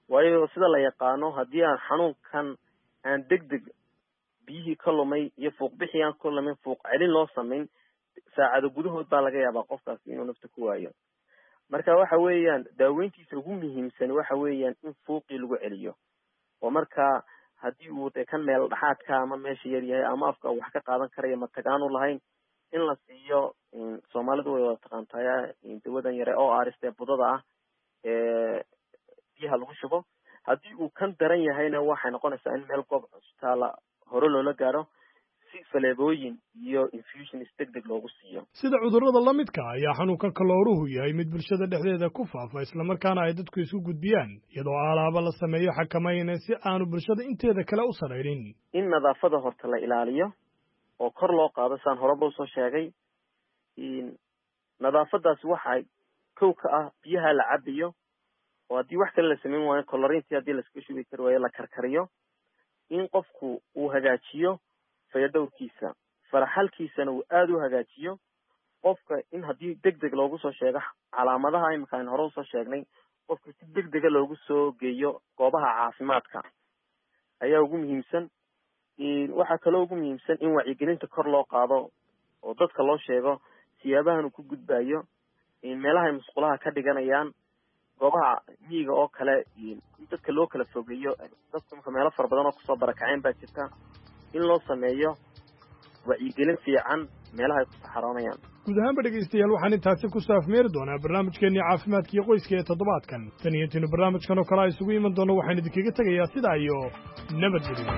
waayo sida la yaqaano haddii aan xanuunkan aan deg deg biyihii ka lumay iyo fuuqbixii aan ka lumin fuuq celin loo samayn saacado gudahood baa laga yaabaa qofkaasi inuu nafta ku waayo marka waxa weeyaan daaweyntiisa ugu muhiimsan waxa weeyaan in fuuqii lagu celiyo oo marka haddii uu de kan meel dhaxaadka ama meesha yar yahay ama afka wax ka qaadan karaya ma tagaanu lahayn in la siiyo soomaalidu way wada taqaantaya dawadan yare oo aariste budada ah ee biyaha lagu shubo haddii uu kan daran yahayna waxay noqonaysaa in meel goob cusbitaala hore loola gaaro si faleebooyin iyo infusion degdeg loogu siiyo sida cudurrada la midka ayaa xanuunka kalooruhu yahay mid bulshada dhexdeeda ku faafa islamarkaana ay dadku isku gudbiyaan iyadoo alaaba la sameeyo xakamayna si aanu bulshada inteeda kale u saraynin in nadaafada horta la ilaaliyo oo kor loo qaado saan horeba usoo sheegay nadaafadaasi waxay kow ka ah biyaha la cabayo oo haddii wax kale la samayn waayo colorintii haddii laska shubi kari waayo la karkariyo in qofku uu hagaajiyo fayadhowrkiisa faraxalkiisana uu aada u hagaajiyo qofka in haddii deg deg loogu soo sheego calaamadaha imika aan hore usoo sheegnay qofka si deg dega loogu soo geeyo goobaha caafimaadka ayaa ugu muhiimsan waxaa kaloo ugu muhiimsan in wacyigelinta kor loo qaado oo dadka loo sheego siyaabahan uu ku gudbayo meelahay musqulaha ka dhiganayaan goobaha miyiga oo kale in dadka loo kala fogeeyo dadka marka meelo fara badan oo kusoo barakaceen baa jirta in loo sameeyo wacyigelin fiican meelaha ay ku saxaroonayaan guud ahaanba dhegaystayaal waxaan intaasi ku saafmeeri doonaa barnaamijkeennii caafimaadka iyo qoyska ee toddobaadkan tan iyo intiinu barnaamijkan oo kale a isugu iman doono waxaan idinkaga tegayaa sidaa iyo nabadgelyo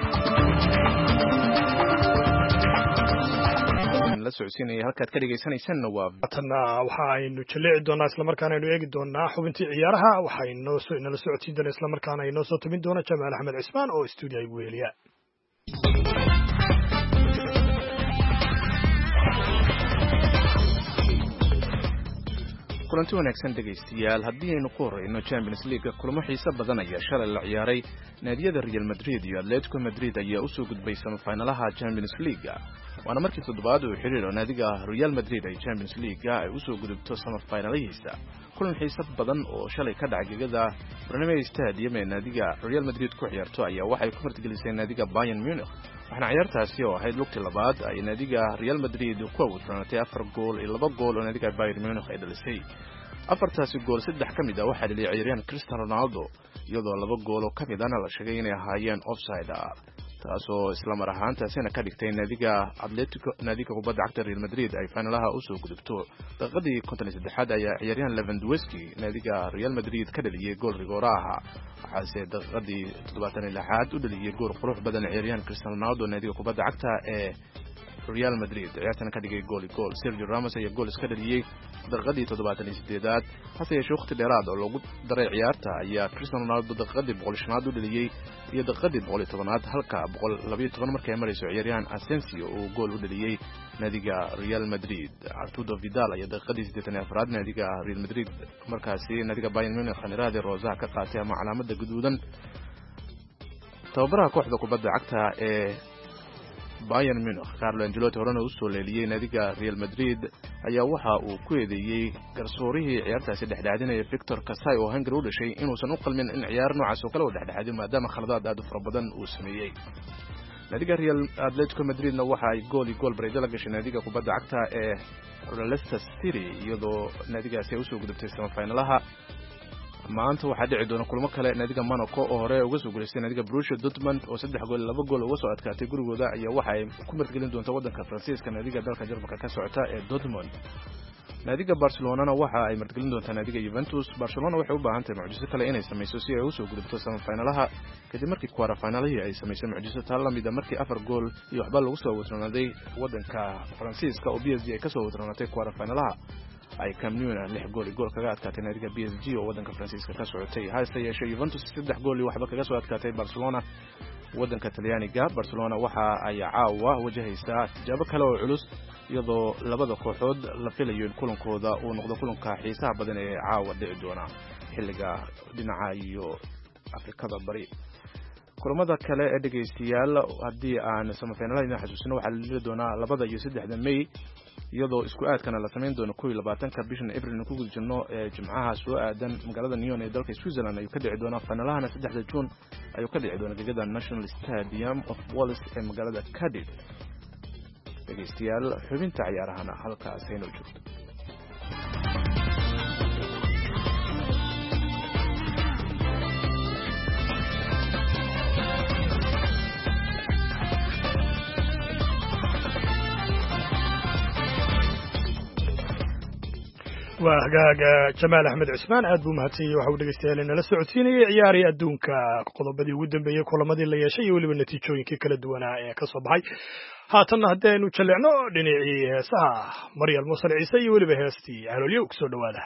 la socodsiinaya halkaad ka dhegaysanaysanna waa tanna waxa aynu jaleeci doonaa islamarkaana aynu eegi doonaa xubintii ciyaaraha waxaa inoo inala socodsiin doona islamarkaana inoo soo tabin doona jamaal axmed cismaan oo stuudiyo igu heliya kulanti wanaagsan dhegaystayaal haddii aynu ku horeyno Champions League kulamo xiiso badan ayaa shalay la ciyaaray naadiyada Real Madrid iyo Atletico Madrid ayaa u soo gudbay semifinalaha Champions League waana markii toddobaad uu xiriir naadiga Real Madrid ay Champions League ay u soo gudubto semifinalihiisa kulan xiiso badan oo shalay ka dhacay gegada Bernabeu Stadium ee naadiga Real Madrid ku ciyaarto ayaa waxay ku fartigelisay naadiga Bayern Munich waxaana ciyaartaasi oo ahayd lugtii labaad ay naadiga Real Madrid ku awdranatay afar gool iyo laba gool oo naadiga Bayern Munich ay dhalisay afartaasi gool saddex ka mid ah waxaa dhaliyay ciyaaryahan Cristiano Ronaldo iyadoo laba gool oo ka mid ahna la sheegay inay ahaayeen offside taasoo isla mar ahaantaasina ka dhigtay naadiga Atletico naadiga kubadda cagta Real Madrid ay finalaha u soo gudubto daqiiqadii konton iyo saddex ayaa ciyaaryahan Lewandowski naadiga Real Madrid ka dhaliyay gool rigoora ah waxaase daqiiqadii toddobaatan iyo lix u dhaliyay gool qurux badan ciyaaryahan Cristiano Ronaldo naadiga kubadda cagta ee Real Madrid ciyaartan ka dhigay gool gool Sergio Ramos ayaa gool iska dhaliyay daqiiqadii toddobaatan iyo siddeed hase yeeshee waqti dheeraad oo lagu daray ciyaarta ayaa Cristiano Ronaldo daqiiqadii boqol iyo shan u dhaliyay iyo daqiiqadii boqol iyo toban halka boqol laba iyo toban markay marayso ciyaaryahan Asensio uu gool u dhaliyay naadiga Real Madrid Arturo Vidal ayaa daqiiqadii siddeetan iyo afar naadiga Real Madrid markaasi naadiga Bayern Munich khaniirada Rosa ka qaatay ama calaamada guduudan tababaraha kooxda kubadda cagta ee Bayern Munich Carlo Ancelotti horena u soo leeliyay naadiga Real Madrid ayaa waxa uu ku eedeeyay garsoorihii ciyaartaasi dhexdhexaadinaya Victor Kasai oo Hungary u dhashay inuusan u qalmin in ciyaar noocaas oo kale u dhexdhexaadiyo maadaama khaladaad aad u fara badan uu sameeyay naadiga Real Atletico Madridna waxa ay gool iyo gool bareed la gashay naadiga kubadda cagta ee Leicester City iyadoo naadigaasi ay u soo gudubtay semifinalaha maanta waxaa dhici doona kulamo kale naadiga Monaco oo hore uga soo guuleystay naadiga Borussia Dortmund oo saddex gool laba gool uga soo adkaatay gurigooda ayaa waxa ay ku martigelin doonta wadanka Faransiiska naadiga dalka Jarmalka ka socota ee Dortmund naadiga Barcelona waxa ay martigelin doontaa naadiga Juventus Barcelona waxay u baahan tahay mucjiso kale inay sameyso si ay u soo gudubto semifinalaha kadib markii quarter finalihii ay sameysay mucjiso taa la mid ah markii afar gool iyo waxba lagu soo wadranaaday wadanka Faransiiska oo B S G ay ka soo wadranatay quarter finalaha ay Camp Nou lix gool gool kaga adkaatay naadiga B S G oo wadanka Faransiiska ka socotay haysta yeeshay Juventus saddex gool iyo waxba kaga soo adkaatay Barcelona wadanka Talyaaniga Barcelona waxa ay caawa wajahaysaa tijaabo kale oo culus iyadoo labada kooxood la filayo in kulankooda uu noqdo kulanka xiisaha badan ee caawa dhici doona xilliga dhinaca iyo Afrikada bari kulamada kale ee dhageystayaal haddii aan semifinalada xasuusino waxa la dhigi doonaa labada iyo saddexda May iyadoo isku aadkana la samayn doono kow iyo labaatanka bishan abril ku guda jirno ee jimcaha soo aadan magaalada Nyon ee dalka Switzerland ayuu ka dhici doonaa finalahana saddexda June ayuu ka dhici doonaa gegada National Stadium of Wales ee magaalada Cardiff. dhegeystayaal xubinta ciyaarahana halkaas aynu joogto. waa hagaaga Jamaal Axmed Cusmaan aad buu mahadsanyahay waxa uu dhageystayaal inala socodsiinayay ciyaari adduunka qodobadii ugu dambeeyay kulamadii la yeeshay iyo waliba natiijooyinkii kala duwanaa ee ka soo baxay. haatanna haddaynu jallecno dhinacii heesaha Maryal Muuse Ciise iyo waliba heestii Caloolyo ku soo dhawaada.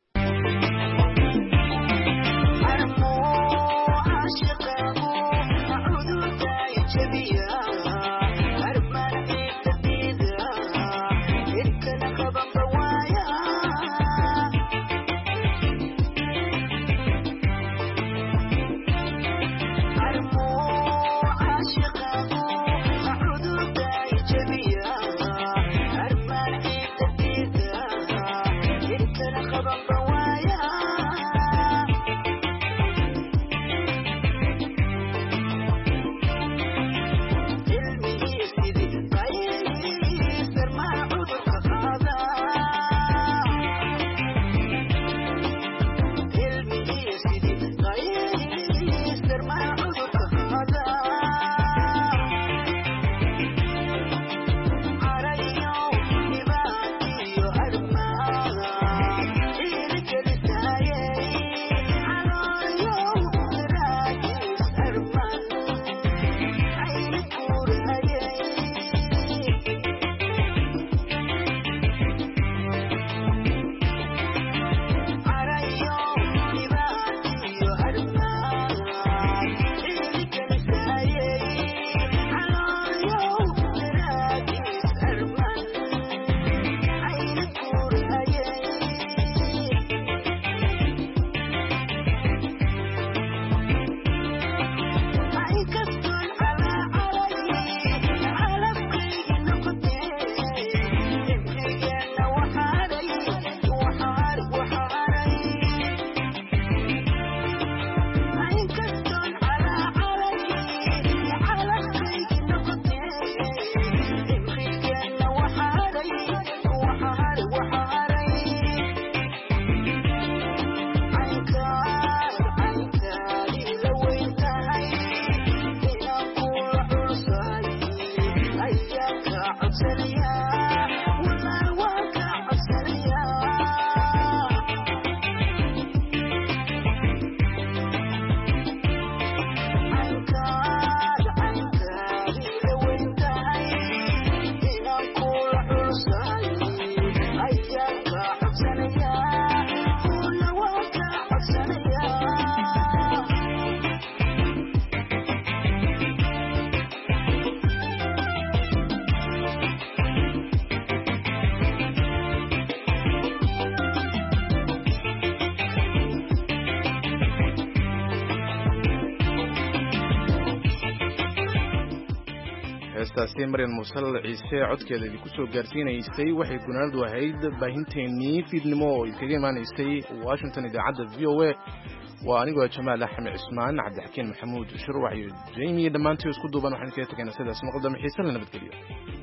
heestaasi Maryal Muuse Ciise codkeeda idin ku soo gaarsiinaysay waxay gunaanadu ahayd baahinteennii fiidnimo oo idinkaga imaanaysay Washington idaacadda V O A waa anigoo Jamaal Axmed Cusmaan Cabdixakiin Maxamuud Shirwax iyo Jamie dhammaantii isku duuban waxaan kaga tagaynaa sidaas maqdam xiiso la nabadgeliyo.